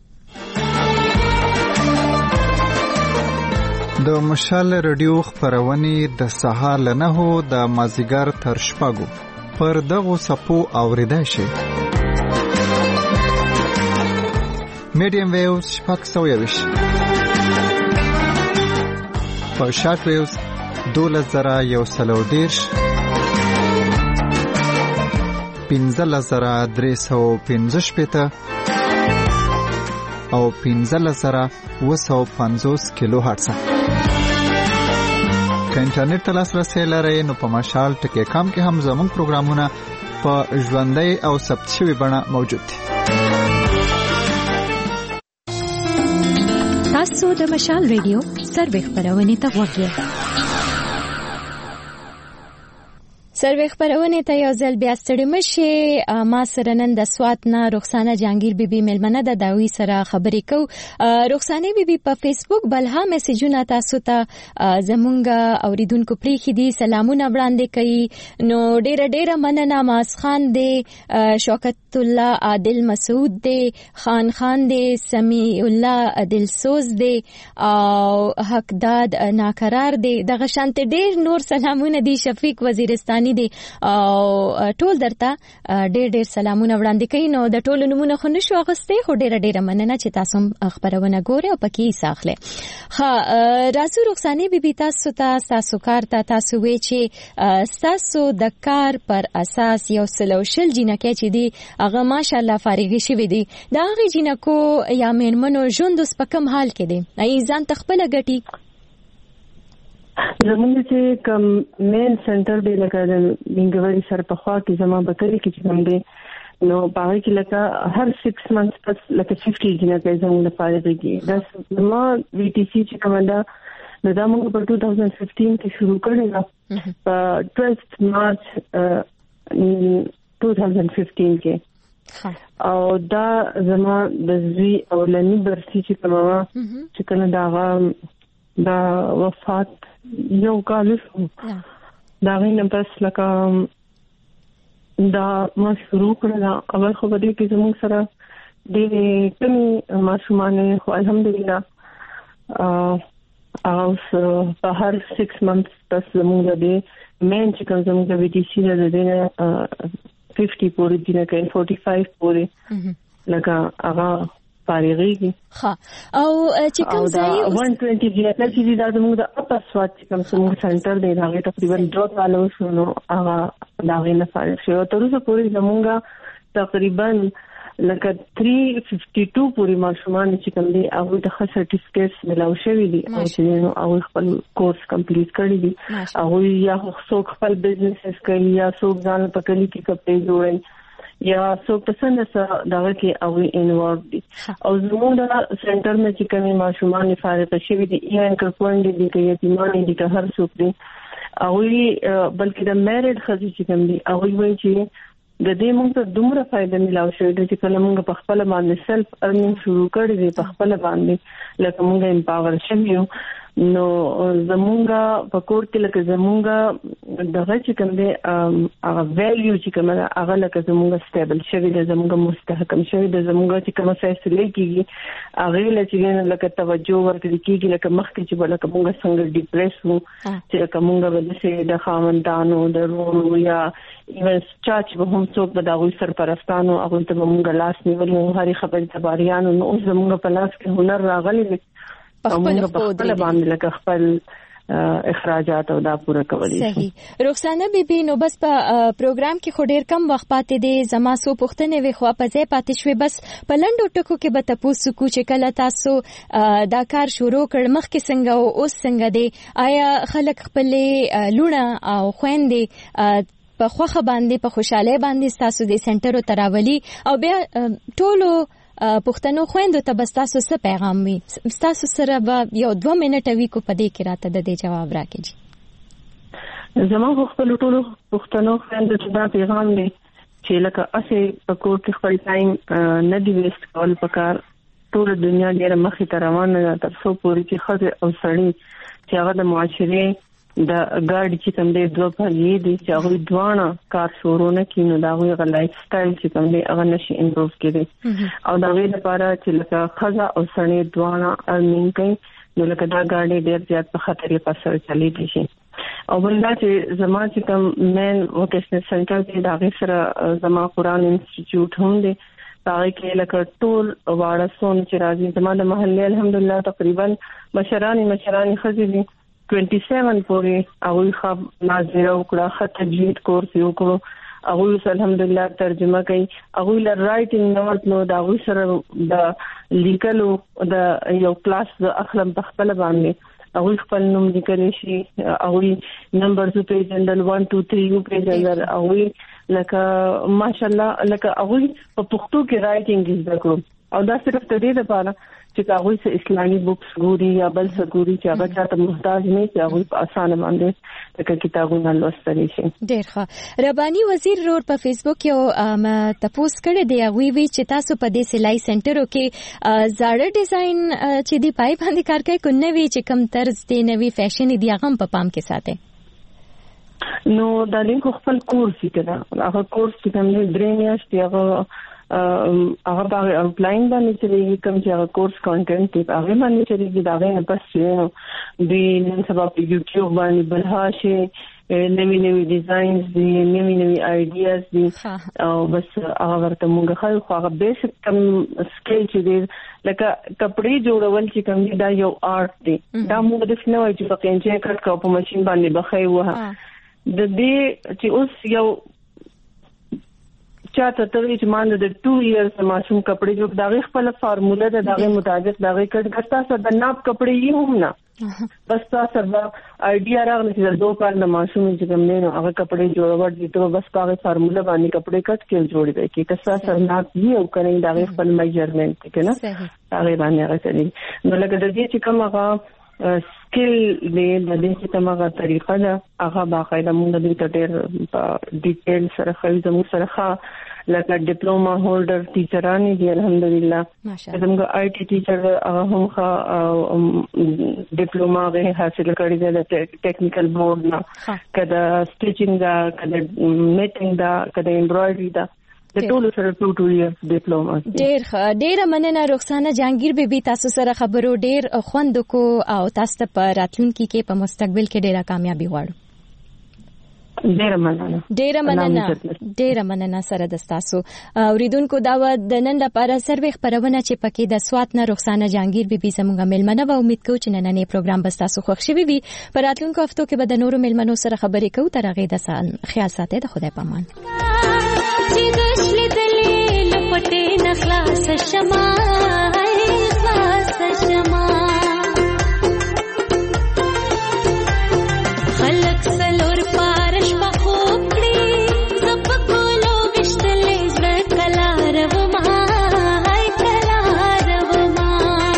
[SPEAKER 2] د مشال ریډیو خبرونه د سهار له 9 د مازیګر تر شپږو پر دغه سپو اوریدای شي. میډیم ویوز شپږ سویوش په شارټ ویوز 2110 15315 او 15750 کیلو هرتز. که انټرنیټ ته لاسرسی لرئ نو په مشال ټکی کام کې هم زموږ پروګرامونه په ژوندۍ او ثبت شوي بڼه موجود دي.
[SPEAKER 9] تاسو د مشال ریډیو سروې خبرونه ته غوږی سروې خبرونه ته یو ځل بیا ستړي مشه. ما سره نن د سوات نه رخسانه جهانگیر بیبي ملمنه د داوی سره خبرې کو. رخسانه بیبي په فیسبوک بلها میسجونه تاسو ته زمونږ اوریدونکو پریخي دي سلامونه وړاندې کوي نو ډیره مننه. ماس خان دی شوکت الله عادل مسعود دی خان دی سمیع الله دلسوز دی او حقداد ناقرار دی دغه شانت ډیر نور سلامونه دي. شفیق وزیرستاني دي او ټول درته ډیر سلامونه وړاندې کوي نو د ټولو نمونه خو نشو اغستې خو ډیره مننه چې تاسو خبرونه ګورئ او پکې ساخله. ها راسو رخصانه بیبي تاسو کار ته تاسو وی چې تاسو د کار پر اساس یو سلوشل جنکه چې دی هغه ماشاءالله فارغ شوی دی دا هغه جنکو یا مېرمنو ژوند اوس په کوم حال کې دی ای ځان تخپل غټي
[SPEAKER 4] زمونږ چې کوم مین سنټر دی لکه د منګوري سره په خوا کې زما بکری کې چې کوم دی نو باغ کې لکه هر 6 months پس لکه 50 جنکه زموږ لپاره دی دا زما وی ټي سي چې کوم دا موږ په 2015 کې شروع کړل نو په 12 مارچ 2015 کې او دا زما د زوی اولنی برسي چې کومه چې کله دا وفات یو کال شو دا غوښنه پس لکه دا ما شروع کړل اول خو بده کې زموږ سره د کمی ماشومان خو الحمدلله اوس په هر 6 months پس زموږ د مین چې کوم زموږ د وی ټي سي د دې 50 پورې دي نه 45 پورې لکه هغه فارغيږي.
[SPEAKER 9] ها او چې کوم ځای
[SPEAKER 4] 120 جنکه چې دا زموږ د اپر سوات چې کوم زموږ سنټر دی هغه تقریبا 2 کالو شنو هغه دا غینه فارغ شو تر اوسه پورې زموږ تقریبا لکه 352 پورې ماشومان چې کوم دي هغه د خاص سرټیفیکټس ملاو شوی دي او چې هغه خپل کورس کمپلیټ کړی دي هغه یا څوک خپل بزنس کوي یا څوک ځان په کلی کې کپړې جوړوي یا څوک پسند سره دغه کې او انوالو دي او زموږ د سنټر نه چې کومي ماشومان فارغ شوي دي یا انکرپوینډ دي کې یتیمان دي که هر څوک دي او بلکې د میریډ خزي چې کوم دي او وایي چې د دې موږ ته دومره فائدہ ملاو شوی دی چې کله موږ په خپل باندې سلف ارنینګ شروع کړی دی په خپل باندې لکه موږ امپاور شوو نو زمونږه په کور کې لکه زمونږه دغه چې کوم دی هغه ویلیو چې کوم هغه لکه زمونږه سټیبل شوی دی، زمونږه مستحکم شوی دی، زمونږه چې کوم فیصله کیږي هغه لکه لکه توجه ورکړي کیږي، لکه مخکې چې بلکه مونږه څنګه ډیپریس وو چې لکه مونږه ولې د خاوندانو د ورونو یا ایون چاچ به هم څوک به دغه سرپرستانو هغه ته مونږه لاس نیولو هرې خبرې تباریانو نو زمونږه په لاس کې هنر راغلی دی خپل باندې لکه خپل اخراجات او دا پوره کولی.
[SPEAKER 9] صحیح. رخسانه بیبي نو بس په پروګرام کې خو ډیر کم وخت پاتې دی، زما سو پوښتنه وي خو په ځای پاتې شوي، بس په لنډو ټکو کې به تاسو کو چې کله تاسو دا کار شروع کړ مخکې څنګه او اوس څنګه دی، آیا خلک خپل لونه او خويندې په خوخه باندې په خوشاله باندې تاسو د سنټرو تراولي او بیا ټولو پښتنو خويندو ته بس تاسو څه پیغام وي؟ تاسو سره به یو 2 منټه وی کو پدې کې راته د دې جواب راکړي.
[SPEAKER 4] زما خپل ټولو پښتنو خويندو ته دا پیغام دی چې لکه اسې په کور کې خپل ټایم نه دی ویست کول پکار، ټول دنیا ډیره مخې ته روانه ده تر څو پورې چې خزه او سړی چې هغه د معاشره د ګاډي چې کوم دی دوه پهیې دي چې هغه دوانه کار شروع نه کینو دا هغه لایف سټایل چې کوم دی هغه نشي امپروف کړي او دا غي لپاره چې لکه خزه او سړی دوانه ارنینګ کوي نو لکه دا ګاډي ډیر زیات په خطر کې پسر چلی دي شي. او بل دا چې زما چې کوم مین وکیشنل سنټر دی دا غي سره زما قرآن انسټیټیوټ هم دی، هغه کې لکه ټول واړه سون چې راځي زما د محلې الحمدلله تقریبا مشران خزي دي 27 پورې هغه خاب ناظره وکړه، خط تجوید کورس یو کړو، هغه الحمدلله ترجمه کوي، هغه ل رائټینګ نوټ نو دا هغه سره د لیکلو د یو کلاس د اخلم په خپل باندې هغه خپل نوم لیکل شي، هغه نمبر ته پیجندل 1 2 3 یو پیجندل هغه لکه ماشاءالله لکه هغه په پښتو کې رائټینګ زده کړو او دا صرف د دې لپاره چې هغه سه اسلامي بوکس ګوري یا بل څه ګوري چې هغه چاته محتاج نه چې هغه په اسانه باندې د کتابونو لوستل شي.
[SPEAKER 9] ډیر ښه. رباني وزیر رور په فیسبوک یو تپوس کړی دی هغه وی چې تاسو په دې سلای سنټرو کې زاړه ډیزاین چې دی پای باندې کار کوي کو نوې چې کم طرز دی نوې فیشن دی هغه په پام کې ساتي.
[SPEAKER 4] نو دا لینک خپل کورس کړه هغه کورس چې کوم درې میاشتې هغه باندې اپلاین باندې چې کوم چې هغه کورس کانټینټ دی هغه باندې چې دا غوښنه پس دی نن سبا په یوټیوب باندې بلهاشه نوی ډیزاینز دي نوی آیډیاز دي او بس هغه ورته موږ خو هغه بیسیک کم سکیل چې دی لکه کپڑے جوړول چې کوم دا یو آرټ دی دا موږ د فنو چې په کینچې کټ کو په ماشين باندې بخای وه د دې چې اوس یو چاته ته چې مان د 2 ایئرز ماشوم کپڑے جو دغه خپل فارموله د دغه مطابق دغه کټ ګټا سره د ناب کپڑے یې هم نه بس تاسو به آیډیا راغلی چې د 2 کال د ماشوم چې کوم نه هغه کپڑے جوړول دي ته بس هغه فارموله باندې کپڑے کټ کې جوړ دی کې کسا سره ناب یې او کنه دغه خپل میجرمنت کې نه هغه باندې هغه کوي نو لکه د دې چې کوم هغه سکیل دې د دې چې کومه طریقه ده هغه باقاعده موږ د دې ډېر ډیټیل سره خو زموږ سره لکه ډیپلوما هولډر ټیچران دي الحمدلله زموږ آی ټي ټیچر هغه هم ډیپلوما غوښه حاصل کړی دی د ټیکنیکل بورډ نه کله سټیچینګ دا کله میټینګ دا کله امبرايډري دا د ټولو سره 2 ایئرز ډیپلوما.
[SPEAKER 9] ډیر مننه رخسانه جهانگیر بیبي تاسو سره خبرو ډیر خوند کو او تاسو ته په راتلونکي کې په مستقبل کې ډیره کامیابی غواړو. ډیر مننه سره د تاسو اوریدونکو دا د نن لپاره سروي خبرونه چې پکې د سوات نه رخسانه جهانگیر بیبي زموږه ملمنه و امید کوم چې نننې پروګرام به تاسو خوښ شي وي. په راتلونکو هفتو کې به د نورو ملمنو سره خبرې کوو. تر هغه د سال خیال ساتئ. د خدای پامان. پټې نخلاص شما خلاص شما خلق سلور پارش بخوب کړي زب کولو وشتلې زړه کلار وما هاي کلار وما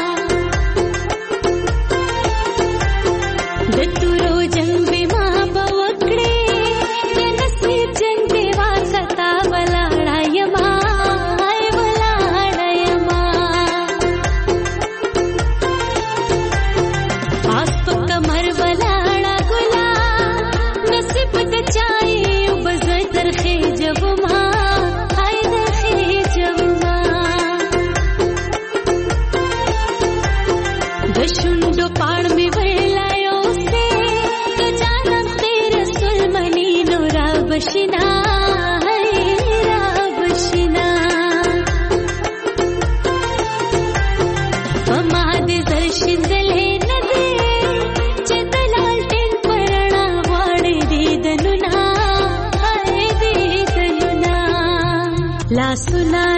[SPEAKER 9] د تورو جنگ بما بوکړي د نصیب جنگ دیوا ستا ولاړه یما
[SPEAKER 11] सुना